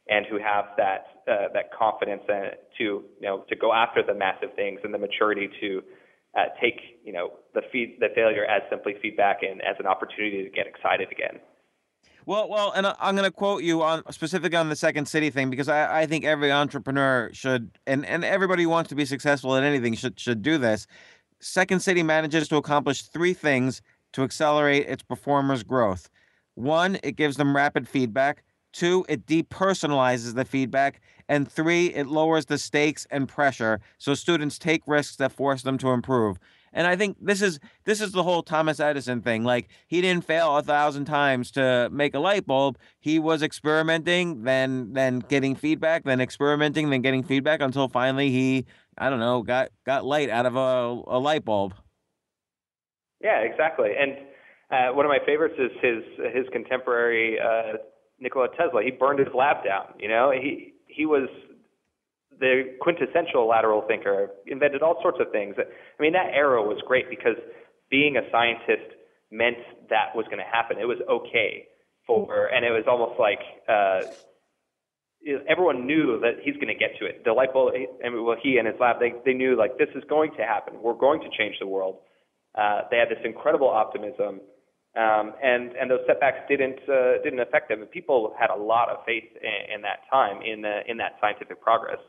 and who have that uh, that confidence uh, to you know to go after the massive things and the maturity to uh, take you know the feed the failure as simply feedback and as an opportunity to get excited again. Well, well, and I'm going to quote you on specifically on the Second City thing, because I, I think every entrepreneur should, and, and everybody who wants to be successful at anything should should do this. Second City manages to accomplish three things to accelerate its performers' growth. One, it gives them rapid feedback. Two, it depersonalizes the feedback. And three, it lowers the stakes and pressure so students take risks that force them to improve. And I think this is this is the whole Thomas Edison thing. Like, he didn't fail a thousand times to make a light bulb. He was experimenting, then then getting feedback, then experimenting, then getting feedback until finally he, I don't know, got got light out of a, a light bulb. Yeah, exactly. And uh, one of my favorites is his his contemporary uh, Nikola Tesla. He burned his lab down. You know, he he was the quintessential lateral thinker, invented all sorts of things. I mean, that era was great because being a scientist meant that was going to happen. It was okay for, and it was almost like uh, everyone knew that he's going to get to it. The light bulb, I mean, well, he and his lab, they, they knew like this is going to happen. We're going to change the world. Uh, they had this incredible optimism, um, and and those setbacks didn't uh, didn't affect them. People had a lot of faith in, in that time in the, in that scientific progress.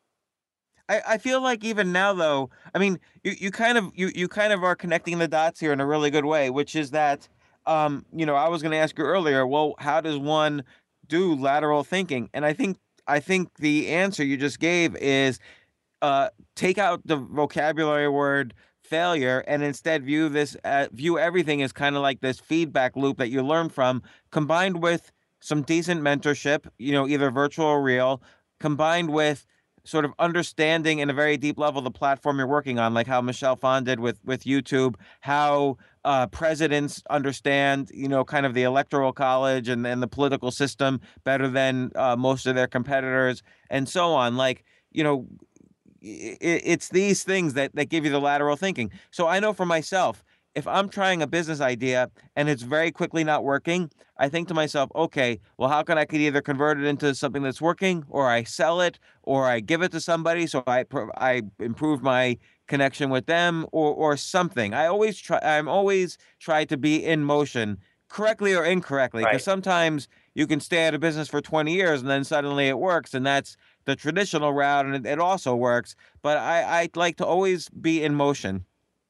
I, I feel like even now, though, I mean, you, you kind of you, you kind of are connecting the dots here in a really good way, which is that, um, you know, I was going to ask you earlier, well, how does one do lateral thinking? And I think I think the answer you just gave is uh, take out the vocabulary word failure and instead view this uh, view everything as kind of like this feedback loop that you learn from, combined with some decent mentorship, you know, either virtual or real, combined with sort of understanding in a very deep level the platform you're working on, like how Michelle Phan did with with YouTube, how uh, presidents understand, you know, kind of the electoral college and, and the political system better than uh, most of their competitors, and so on. Like, you know, it, it's these things that, that give you the lateral thinking. So I know for myself, if I'm trying a business idea and it's very quickly not working, I think to myself, okay, well, how can I could either convert it into something that's working, or I sell it, or I give it to somebody so I I improve my connection with them, or or something. I always try. I'm always try to be in motion, correctly or incorrectly, because Right. sometimes you can stay at a business for twenty years and then suddenly it works, and that's the traditional route, and it, it also works. But I I like to always be in motion.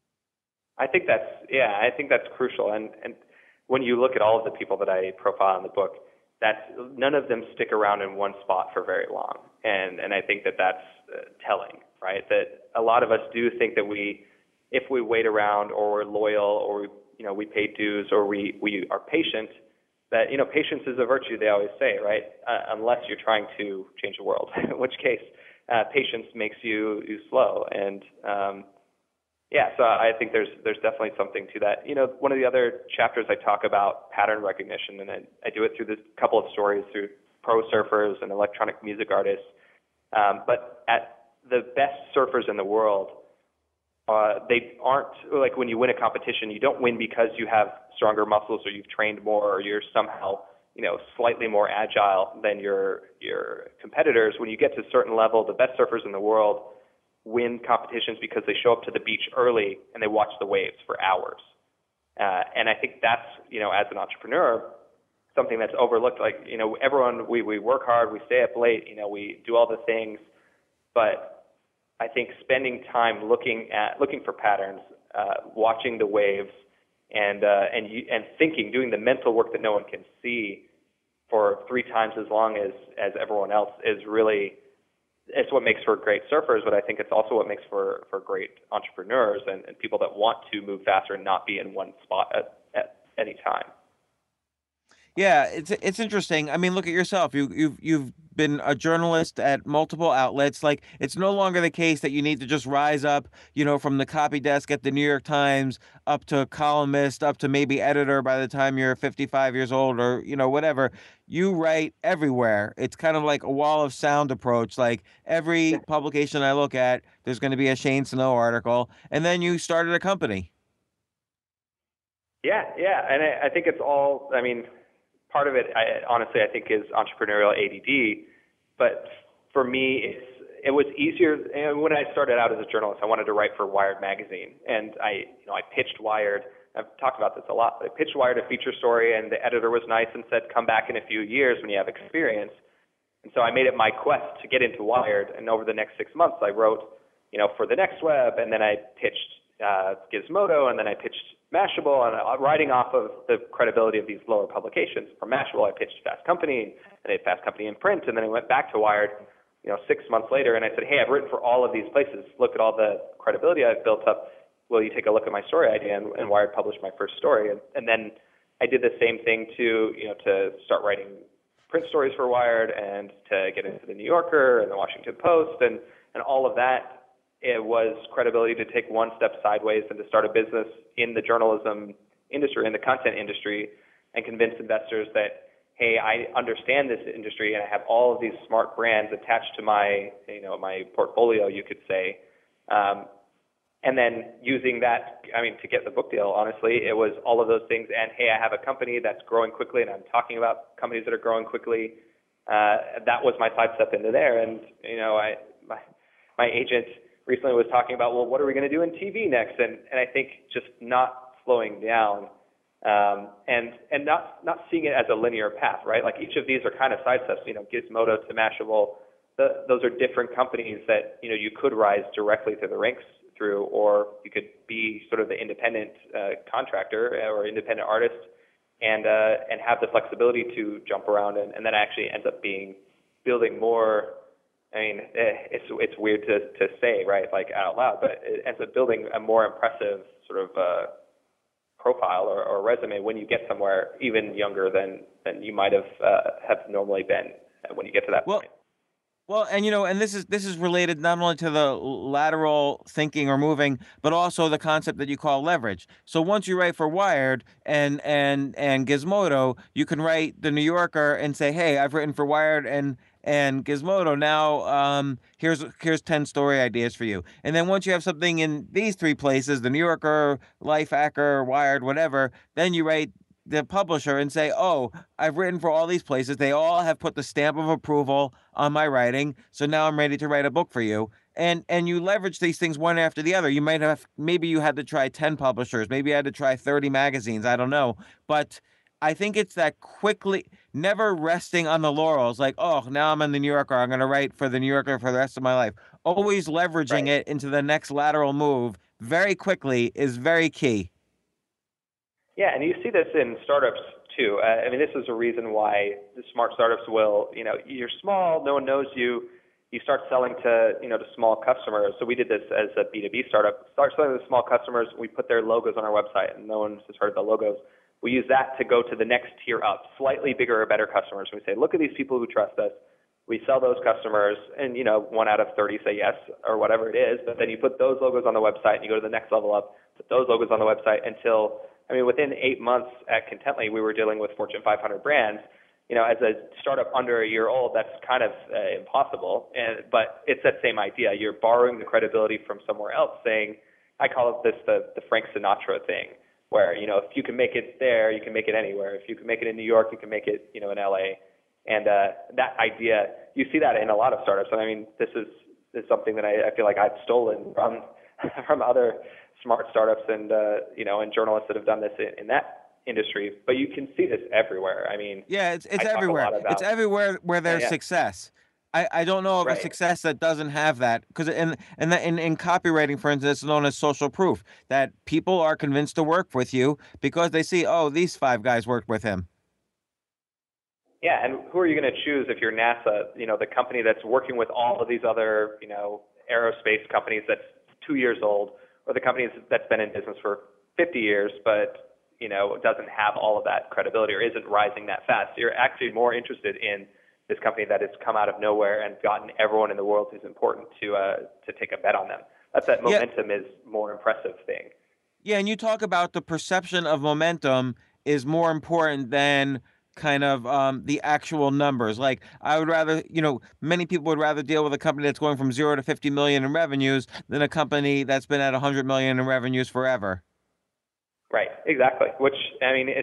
I think that's yeah, I think that's crucial. And and when you look at all of the people that I profile in the book, that's none of them stick around in one spot for very long. And and I think that that's uh, telling, right? That a lot of us do think that we, if we wait around or we're loyal or we, you know we pay dues or we we are patient, that you know patience is a virtue, they always say, right? Uh, unless you're trying to change the world, in which case uh, patience makes you you slow. And um, Yeah, so I think there's there's definitely something to that. You know, one of the other chapters I talk about pattern recognition, and I, I do it through this couple of stories through pro surfers and electronic music artists. Um, but at the best surfers in the world, uh, they aren't like when you win a competition, you don't win because you have stronger muscles or you've trained more or you're somehow you know slightly more agile than your your competitors. When you get to a certain level, the best surfers in the world win competitions because they show up to the beach early and they watch the waves for hours. Uh, and I think that's, you know, as an entrepreneur, something that's overlooked. Like, you know, everyone, we, we work hard, we stay up late, you know, we do all the things. But I think spending time looking at, looking for patterns, uh, watching the waves and, uh, and, you, and thinking, doing the mental work that no one can see for three times as long as, as everyone else is really, it's what makes for great surfers, but I think it's also what makes for, for great entrepreneurs and, and people that want to move faster and not be in one spot at, at any time. Yeah, it's it's interesting. I mean, look at yourself. You you've you've been a journalist at multiple outlets. Like, it's no longer the case that you need to just rise up, you know, from the copy desk at the New York Times up to columnist, up to maybe editor by the time you're fifty-five years old, or, you know, whatever. You write everywhere. It's kind of like a wall of sound approach. Like, every publication I look at, there's going to be a Shane Snow article, and then you started a company. Yeah, yeah, and I, I think it's all. I mean. Part of it, I, honestly, I think is entrepreneurial A D D. but for me, it's it was easier. And when I started out as a journalist, I wanted to write for Wired magazine, and I you know I pitched Wired. I've talked about this a lot, but I pitched Wired a feature story, and the editor was nice and said, "Come back in a few years when you have experience." And so I made it my quest to get into Wired, and over the next six months, I wrote, you know, for the Next Web, and then I pitched uh, Gizmodo, and then I pitched Mashable, and uh, writing off of the credibility of these lower publications. For Mashable, I pitched Fast Company, and I had Fast Company in print, and then I went back to Wired, you know, six months later, and I said, hey, I've written for all of these places. Look at all the credibility I've built up. Will you take a look at my story idea? And, and Wired published my first story, and, and then I did the same thing to, you know, to start writing print stories for Wired and to get into the New Yorker and the Washington Post, and, and all of that. It was credibility to take one step sideways and to start a business in the journalism industry, in the content industry, and convince investors that, hey, I understand this industry and I have all of these smart brands attached to my, you know, my portfolio, you could say. Um, and then using that, I mean, to get the book deal, honestly, it was all of those things. And, hey, I have a company that's growing quickly, and I'm talking about companies that are growing quickly. Uh, that was my sidestep into there. And, you know, I my, my agent recently was talking about, well, what are we going to do in T V next? And and I think just not slowing down um, and and not not seeing it as a linear path, right? Like each of these are kind of side steps, you know, Gizmodo to Mashable. The, those are different companies that, you know, you could rise directly through the ranks through, or you could be sort of the independent uh, contractor or independent artist and uh, and have the flexibility to jump around, and, and that actually ends up being building more. I mean, it's it's weird to, to say, right, like out loud, but it ends up building a more impressive sort of uh, profile or, or resume when you get somewhere even younger than, than you might have uh, have normally been when you get to that well, point. Well, and you know, and this is this is related not only to the lateral thinking or moving, but also the concept that you call leverage. So once you write for Wired and and and Gizmodo, you can write the New Yorker and say, "Hey, I've written for Wired and and Gizmodo. Now, um, here's here's ten story ideas for you." And then once you have something in these three places, the New Yorker, Lifehacker, Wired, whatever, then you write the publisher and say, "Oh, I've written for all these places. They all have put the stamp of approval on my writing. So now I'm ready to write a book for you." And and you leverage these things one after the other. You might have, maybe you had to try ten publishers. Maybe you had to try thirty magazines. I don't know. But I think it's that quickly, never resting on the laurels, like, oh, now I'm in the New Yorker, I'm going to write for the New Yorker for the rest of my life. Always leveraging Right. it into the next lateral move very quickly is very key. Yeah, and you see this in startups too. Uh, I mean, this is a reason why the smart startups will, you know, you're small, no one knows you, you start selling to, you know, to small customers. So we did this as a B two B startup, start selling to small customers, we put their logos on our website, and no one has heard of the logos. We use that to go to the next tier up, slightly bigger or better customers. We say, look at these people who trust us. We sell those customers, and, you know, one out of thirty say yes or whatever it is. But then you put those logos on the website, and you go to the next level up, put those logos on the website until, I mean, within eight months at Contently, we were dealing with Fortune five hundred brands. You know, as a startup under a year old, that's kind of uh, impossible. And but it's that same idea. You're borrowing the credibility from somewhere else, saying, I call this the, the Frank Sinatra thing, where, you know, if you can make it there, you can make it anywhere. If you can make it in New York, you can make it, you know, in L A. And uh, that idea, you see that in a lot of startups. And I mean, this is, this is something that I, I feel like I've stolen from from other smart startups and, uh, you know, and journalists that have done this in, in that industry. But you can see this everywhere. I mean, yeah, it's it's I talk a everywhere. lot about- It's everywhere where there's Yeah, yeah. success. I, I don't know of Right. a success that doesn't have that, because in in, the, in in copywriting, for instance, it's known as social proof, that people are convinced to work with you because they see, oh, these five guys worked with him. Yeah, and who are you going to choose if you're NASA, you know, the company that's working with all of these other, you know, aerospace companies that's two years old, or the company that's been in business for fifty years, but, you know, doesn't have all of that credibility or isn't rising that fast? You're actually more interested in this company that has come out of nowhere and gotten everyone in the world who's important to uh, to take a bet on them. That's that Yeah. momentum is more impressive thing. Yeah, and you talk about the perception of momentum is more important than kind of um, the actual numbers. Like, I would rather, you know, many people would rather deal with a company that's going from zero to fifty million in revenues than a company that's been at one hundred million in revenues forever. Right, exactly. Which, I mean, it's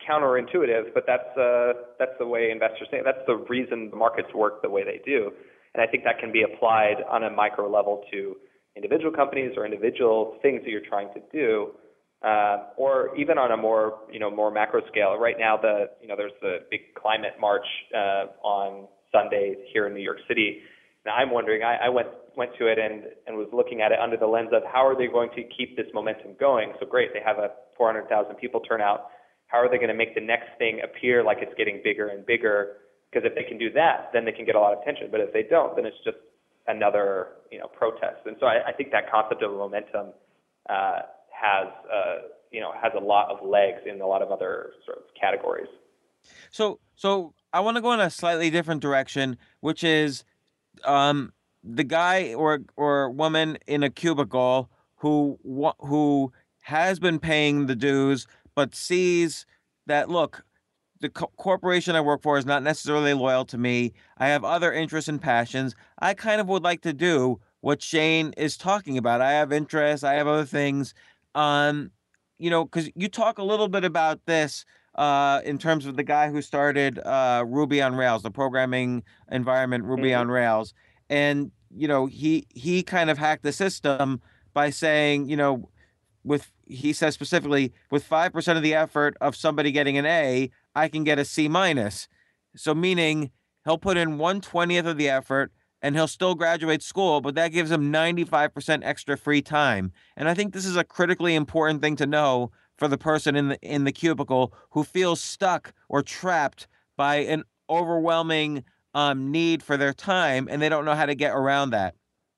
counterintuitive, but that's uh, that's the way investors think. That's the reason the markets work the way they do. And I think that can be applied on a micro level to individual companies or individual things that you're trying to do, uh, or even on a more, you know, more macro scale. Right now, the, you know, there's the big climate march uh, on Sunday here in New York City. Now, I'm wondering, I, I went went to it and, and was looking at it under the lens of how are they going to keep this momentum going? So great, they have a four hundred thousand people turnout. How are they going to make the next thing appear like it's getting bigger and bigger? Because if they can do that, then they can get a lot of attention. But if they don't, then it's just another, you know, protest. And so I, I think that concept of momentum uh, has, uh, you know, has a lot of legs in a lot of other sort of categories. So, so I want to go in a slightly different direction, which is um, the guy or or woman in a cubicle who who has been paying the dues, but sees that, look, the co- corporation I work for is not necessarily loyal to me. I have other interests and passions. I kind of would like to do what Shane is talking about. I have interests. I have other things. Um, you know, because you talk a little bit about this uh, in terms of the guy who started uh, Ruby on Rails, the programming environment Ruby Mm-hmm. on Rails. And, you know, he he kind of hacked the system by saying, you know, with he says specifically, with five percent of the effort of somebody getting an A, I can get a C minus. So meaning he'll put in one twentieth of the effort and he'll still graduate school, but that gives him ninety-five percent extra free time. And I think this is a critically important thing to know for the person in the in the cubicle who feels stuck or trapped by an overwhelming um, need for their time, and they don't know how to get around that.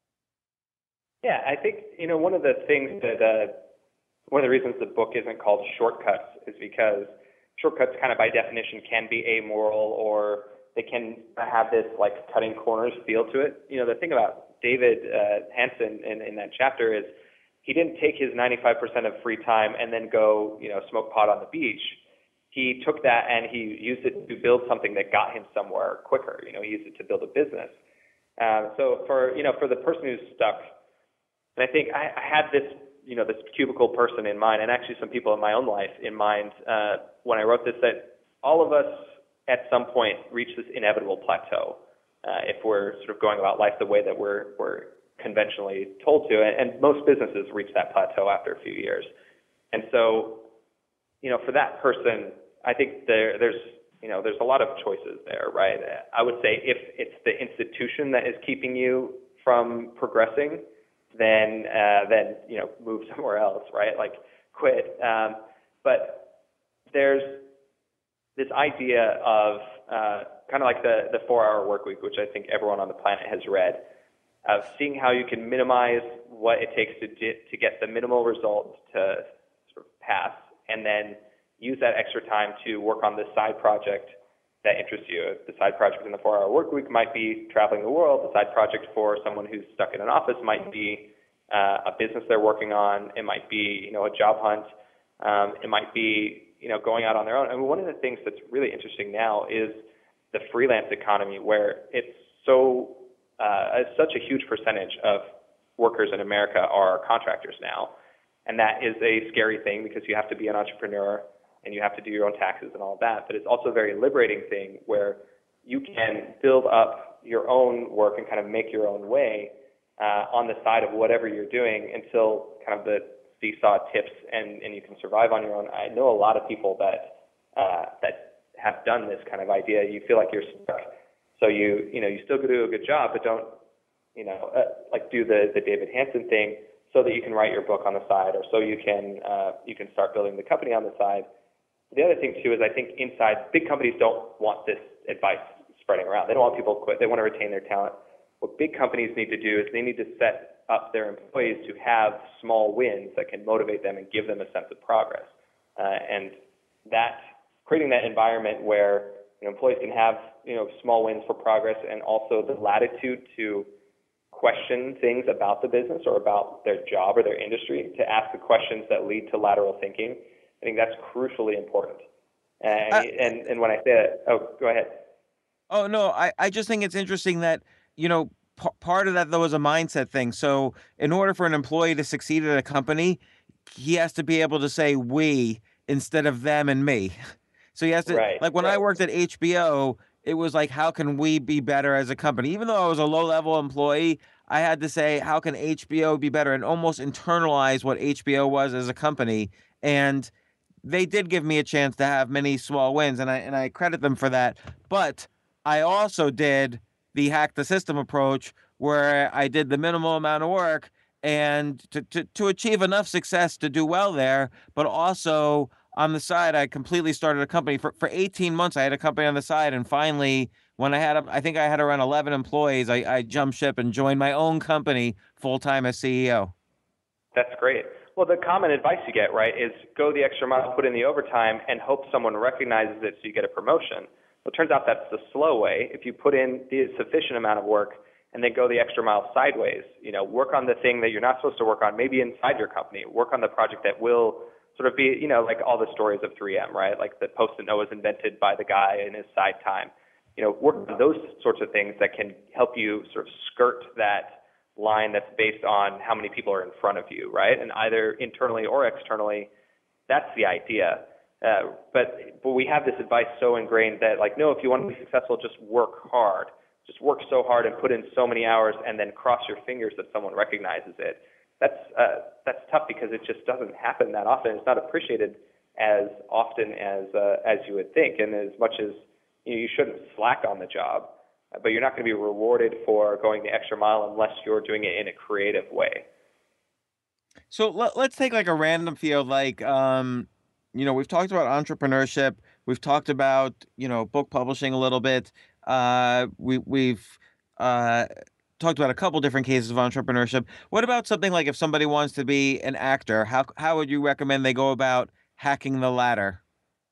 Yeah, I think, you know, one of the things that, uh, one of the reasons the book isn't called Shortcuts is because shortcuts kind of by definition can be amoral, or they can have this like cutting corners feel to it. You know, the thing about David uh, Hansen in, in that chapter is he didn't take his ninety-five percent of free time and then go, you know, smoke pot on the beach. He took that and he used it to build something that got him somewhere quicker. You know, he used it to build a business. Uh, so for, you know, for the person who's stuck, and I think I, I had this, you know, this cubicle person in mind, and actually some people in my own life in mind uh, when I wrote this, that all of us at some point reach this inevitable plateau uh, if we're sort of going about life the way that we're we're conventionally told to, and, and most businesses reach that plateau after a few years. And so, you know, for that person, I think there there's you know there's a lot of choices there, right? I would say if it's the institution that is keeping you from progressing, then uh, then you know move somewhere else, right? Like quit. Um, but there's this idea of uh, kind of like the the four-hour work week, which I think everyone on the planet has read, of seeing how you can minimize what it takes to get, to get the minimal results to sort of pass, and then use that extra time to work on this side project that interests you. The side project in the four-hour work week might be traveling the world. The side project for someone who's stuck in an office might be uh, a business they're working on. It might be, you know, a job hunt. Um, it might be, you know, going out on their own. I mean, one of the things that's really interesting now is the freelance economy, where it's so uh, such a huge percentage of workers in America are contractors now, and that is a scary thing because you have to be an entrepreneur and you have to do your own taxes and all of that. But it's also a very liberating thing where you can build up your own work and kind of make your own way uh, on the side of whatever you're doing until kind of the seesaw tips and, and you can survive on your own. I know a lot of people that uh, that have done this kind of idea. You feel like you're stuck, so you you know you still go do a good job, but don't you know uh, like do the the David Hansen thing so that you can write your book on the side, or so you can uh, you can start building the company on the side. The other thing too is I think inside big companies don't want this advice spreading around. They don't want people to quit. They want to retain their talent. What big companies need to do is they need to set up their employees to have small wins that can motivate them and give them a sense of progress. Uh, and that creating that environment where you know, employees can have you know small wins for progress and also the latitude to question things about the business or about their job or their industry, to ask the questions that lead to lateral thinking. I think that's crucially important. And, uh, and, and when I say that, oh, go ahead. Oh, no, I, I just think it's interesting that, you know, p- part of that, though, is a mindset thing. So in order for an employee to succeed at a company, he has to be able to say we instead of them and me. So he has to, right, like when right. I worked at H B O, it was like, how can we be better as a company? Even though I was a low-level employee, I had to say, how can H B O be better, and almost internalize what H B O was as a company. And they did give me a chance to have many small wins, and I and I credit them for that. But I also did the hack the system approach, where I did the minimal amount of work and to, to, to achieve enough success to do well there, but also on the side, I completely started a company. For, for eighteen months, I had a company on the side, and finally, when I had, I think I had around eleven employees, I, I jumped ship and joined my own company full-time as C E O. That's great. Well, the common advice you get, right, is go the extra mile, put in the overtime, and hope someone recognizes it so you get a promotion. Well, it turns out that's the slow way. If you put in the sufficient amount of work and then go the extra mile sideways, you know, work on the thing that you're not supposed to work on, maybe inside your company, work on the project that will sort of be, you know, like all the stories of three M, right? Like the Post-it note was invented by the guy in his side time. You know, work on those sorts of things that can help you sort of skirt that line that's based on how many people are in front of you, right? And either internally or externally, that's the idea. Uh, but but we have this advice so ingrained that, like, no, if you want to be successful, just work hard. Just work so hard and put in so many hours and then cross your fingers that someone recognizes it. That's uh, that's tough because it just doesn't happen that often. It's not appreciated as often as uh, as you would think, and as much as you know, you shouldn't slack on the job, but you're not going to be rewarded for going the extra mile unless you're doing it in a creative way. So let, let's take like a random field, like um, you know, we've talked about entrepreneurship, we've talked about you know book publishing a little bit. Uh, we we've uh, talked about a couple different cases of entrepreneurship. What about something like if somebody wants to be an actor? How how would you recommend they go about hacking the ladder?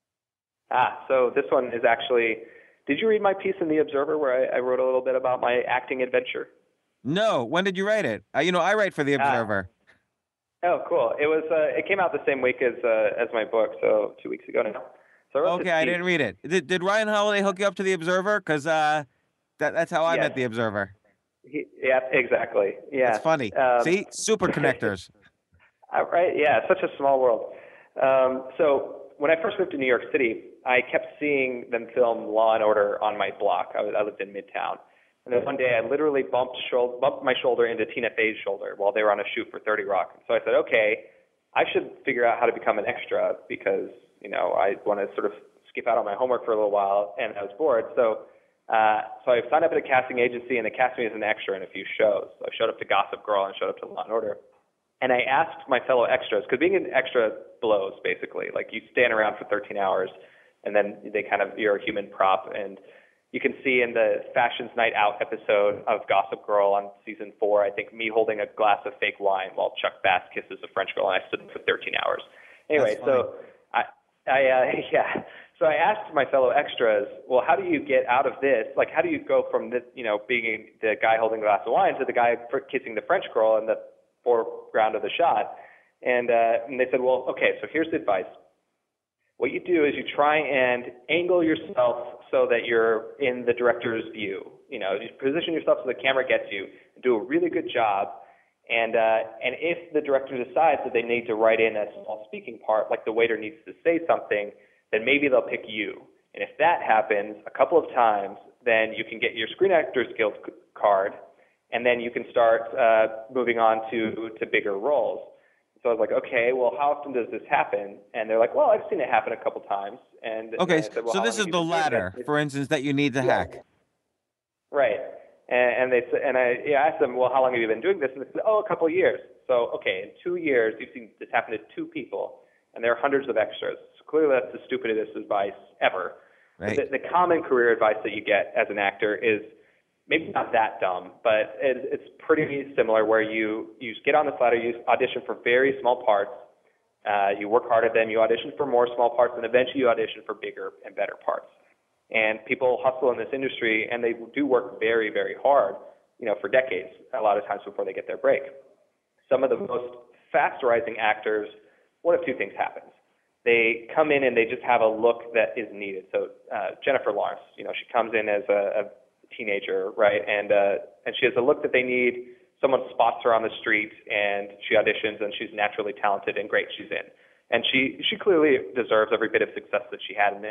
Ah, so this one is actually. Did you read my piece in The Observer where I, I wrote a little bit about my acting adventure? No. When did you write it? Uh, you know, I write for The Observer. Ah. Oh, cool. It was. Uh, it came out the same week as uh, as my book, so two weeks ago now. So I okay, I didn't read it. Did Did Ryan Holiday hook you up to The Observer? Because uh, that that's how I yes. met The Observer. He, yeah, exactly. Yeah, it's funny. Um, See, super connectors. Right? Yeah, such a small world. Um, so when I first moved to New York City, I kept seeing them film Law and Order on my block. I, was, I lived in Midtown. And then one day I literally bumped, shoulder, bumped my shoulder into Tina Fey's shoulder while they were on a shoot for thirty Rock. So I said, okay, I should figure out how to become an extra because, you know, I want to sort of skip out on my homework for a little while, and I was bored. So uh, so I signed up at a casting agency, and they cast me as an extra in a few shows. So I showed up to Gossip Girl and showed up to Law and Order. And I asked my fellow extras, because being an extra blows, basically. Like, you stand around for thirteen hours, and then they kind of, you're a human prop. And you can see in the Fashions Night Out episode of Gossip Girl on season four, I think, me holding a glass of fake wine while Chuck Bass kisses a French girl, and I stood for thirteen hours. Anyway, so I, I uh, yeah. So I asked my fellow extras, well, how do you get out of this? Like, how do you go from this, you know, being the guy holding a glass of wine to the guy kissing the French girl in the foreground of the shot? And, uh, and they said, well, okay, so here's the advice. What you do is you try and angle yourself so that you're in the director's view. You know, you position yourself so the camera gets you, and do a really good job. And uh, and if the director decides that they need to write in a small speaking part, like the waiter needs to say something, then maybe they'll pick you. And if that happens a couple of times, then you can get your Screen Actors Guild card, and then you can start uh, moving on to, to bigger roles. So I was like, okay, well, how often does this happen? And they're like, well, I've seen it happen a couple times. And okay, and I said, well, so this is the ladder, for instance, that you need to yeah. hack. Right. And, and they and I yeah, asked them, well, how long have you been doing this? And they said, oh, a couple of years. So, okay, in two years, you've seen this happen to two people, and there are hundreds of extras. So clearly that's the stupidest advice ever. Right. The, the common career advice that you get as an actor is maybe not that dumb, but it, it's pretty similar, where you, you get on this ladder, you audition for very small parts, uh, you work hard at them, you audition for more small parts, and eventually you audition for bigger and better parts. And people hustle in this industry, and they do work very, very hard, you know, for decades, a lot of times before they get their break. Some of the most fast-rising actors, one of two things happens. They come in and they just have a look that is needed. So uh, Jennifer Lawrence, you know, she comes in as a, a teenager, right, and uh, and she has a look that they need. Someone spots her on the street, and she auditions, and she's naturally talented, and great, she's in. And she she clearly deserves every bit of success that she had in it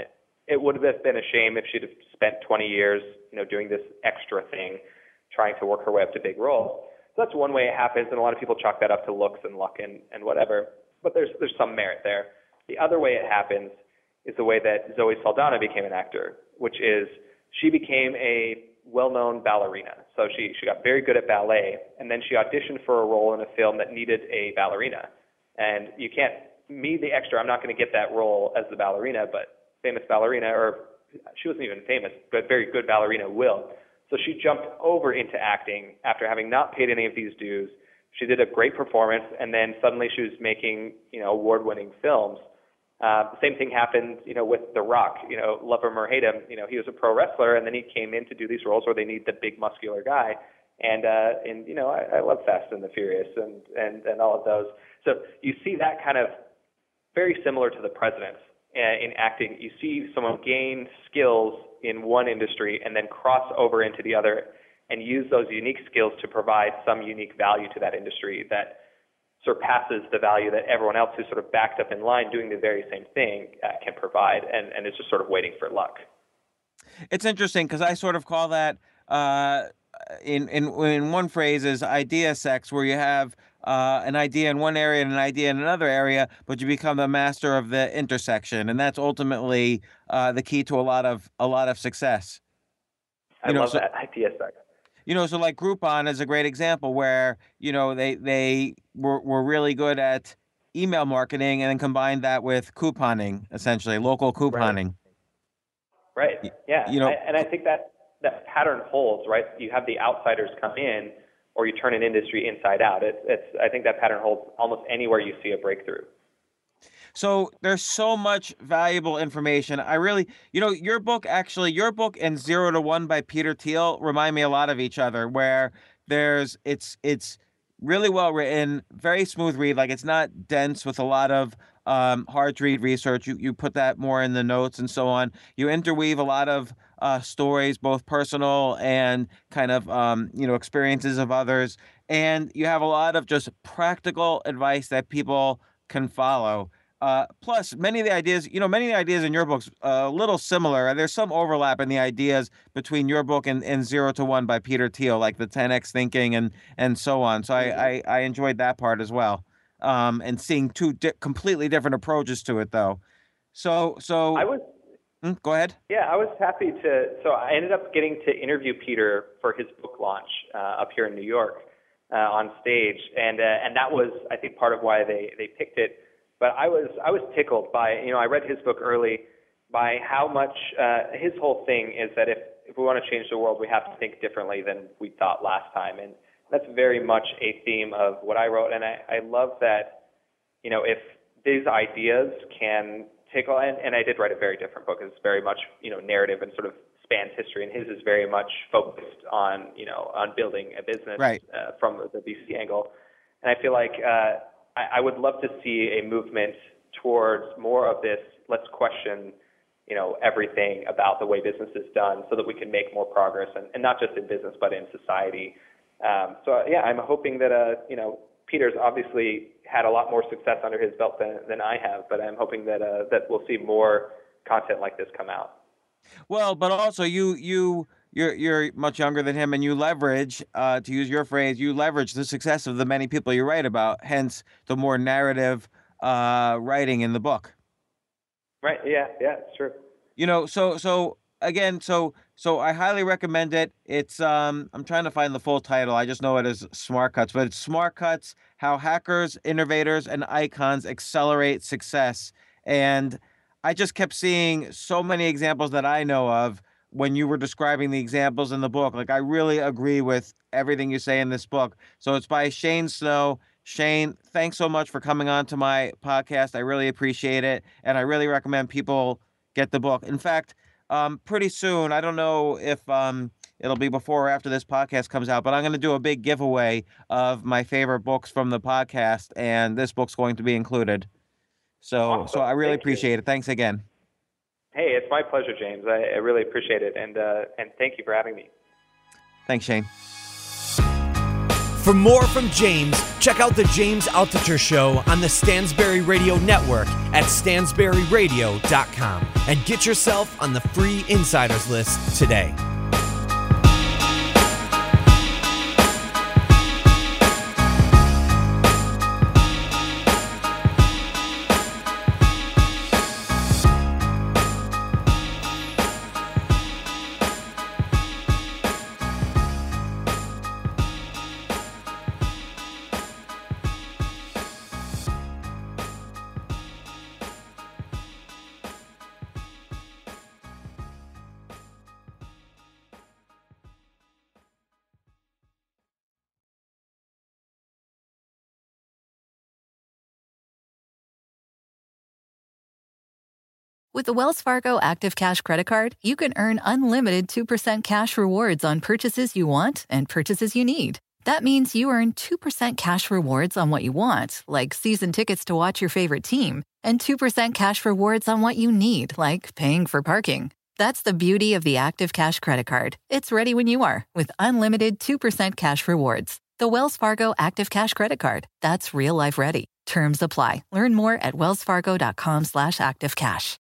it would have been a shame if she'd have spent twenty years, you know, doing this extra thing, trying to work her way up to big roles. So that's one way it happens, and a lot of people chalk that up to looks and luck and, and whatever. But there's there's some merit there. The other way it happens is the way that Zoe Saldana became an actor, which is she became a well-known ballerina. So she, she got very good at ballet, and then she auditioned for a role in a film that needed a ballerina. And you can't, me, the extra, I'm not going to get that role as the ballerina, but famous ballerina, or she wasn't even famous, but very good ballerina will. So she jumped over into acting after having not paid any of these dues. She did a great performance, and then suddenly she was making, you know, award-winning films. Uh, the same thing happened, you know, with The Rock. You know, love him or hate him, you know, he was a pro wrestler, and then he came in to do these roles where they need the big muscular guy. And uh, and you know, I, I love Fast and the Furious and, and and all of those. So you see that kind of very similar to the presidents uh, in acting. You see someone gain skills in one industry and then cross over into the other and use those unique skills to provide some unique value to that industry that surpasses the value that everyone else who's sort of backed up in line doing the very same thing uh, can provide, and, and it's just sort of waiting for luck. It's interesting because I sort of call that uh, in, in in one phrase is idea sex, where you have uh, an idea in one area and an idea in another area, but you become the master of the intersection, and that's ultimately uh, the key to a lot of a lot of success. I you know, love so, that idea sex. You know, so like Groupon is a great example where, you know, they they were, were really good at email marketing and then combined that with couponing, essentially, local couponing. Right. right. Yeah. You know, I, and I think that, that pattern holds, right? You have the outsiders come in or you turn an industry inside out. It's, it's, I think that pattern holds almost anywhere you see a breakthrough. So there's so much valuable information. I really, you know, your book actually, your book and Zero to One by Peter Thiel remind me a lot of each other, where there's, it's, it's really well written, very smooth read. Like it's not dense with a lot of um, hard to read research. You, you put that more in the notes and so on. You interweave a lot of uh, stories, both personal and kind of, um, you know, experiences of others. And you have a lot of just practical advice that people can follow. Uh, plus, many of the ideas, you know, many of the ideas in your book's uh, a little similar. There's some overlap in the ideas between your book and, and Zero to One by Peter Thiel, like the ten X thinking and and so on. So I, I, I enjoyed that part as well, um, and seeing two di- completely different approaches to it, though. So, so I was. Hmm, go ahead. Yeah, I was happy to. So I ended up getting to interview Peter for his book launch uh, up here in New York uh, on stage, and uh, and that was, I think, part of why they they picked it. But I was I was tickled by, you know, I read his book early, by how much uh, his whole thing is that if, if we want to change the world, we have to think differently than we thought last time. And that's very much a theme of what I wrote. And I, I love that, you know, if these ideas can tickle, and, and I did write a very different book. It's very much, you know, narrative and sort of spans history. And his is very much focused on, you know, on building a business right. uh, from the V C angle. And I feel like uh, I would love to see a movement towards more of this. Let's question, you know, everything about the way business is done, so that we can make more progress, and, and not just in business but in society. Um, so yeah, I'm hoping that uh, you know, Peter's obviously had a lot more success under his belt than, than I have, but I'm hoping that uh, that we'll see more content like this come out. Well, but also you you. You're you're much younger than him, and you leverage, uh, to use your phrase, you leverage the success of the many people you write about. Hence, the more narrative uh, writing in the book. Right. Yeah. Yeah. It's true. You know. So so again. So so I highly recommend it. It's um. I'm trying to find the full title. I just know it as Smart Cuts, but it's Smart Cuts: How Hackers, Innovators, and Icons Accelerate Success. And I just kept seeing so many examples that I know of when you were describing the examples in the book. Like, I really agree with everything you say in this book. So it's by Shane Snow. Shane, thanks so much for coming on to my podcast. I really appreciate it. And I really recommend people get the book. In fact, um, pretty soon, I don't know if um, it'll be before or after this podcast comes out, but I'm going to do a big giveaway of my favorite books from the podcast, and this book's going to be included. So, awesome. so I really Thank appreciate you. it. Thanks again. Hey, it's my pleasure, James. I, I really appreciate it, and uh, and thank you for having me. Thanks, Shane. For more from James, check out the James Altucher Show on the Stansberry Radio Network at stansberry radio dot com and get yourself on the free insiders list today. With the Wells Fargo Active Cash Credit Card, you can earn unlimited two percent cash rewards on purchases you want and purchases you need. That means you earn two percent cash rewards on what you want, like season tickets to watch your favorite team, and two percent cash rewards on what you need, like paying for parking. That's the beauty of the Active Cash Credit Card. It's ready when you are, with unlimited two percent cash rewards. The Wells Fargo Active Cash Credit Card. That's real life ready. Terms apply. Learn more at wellsfargo.com slash activecash.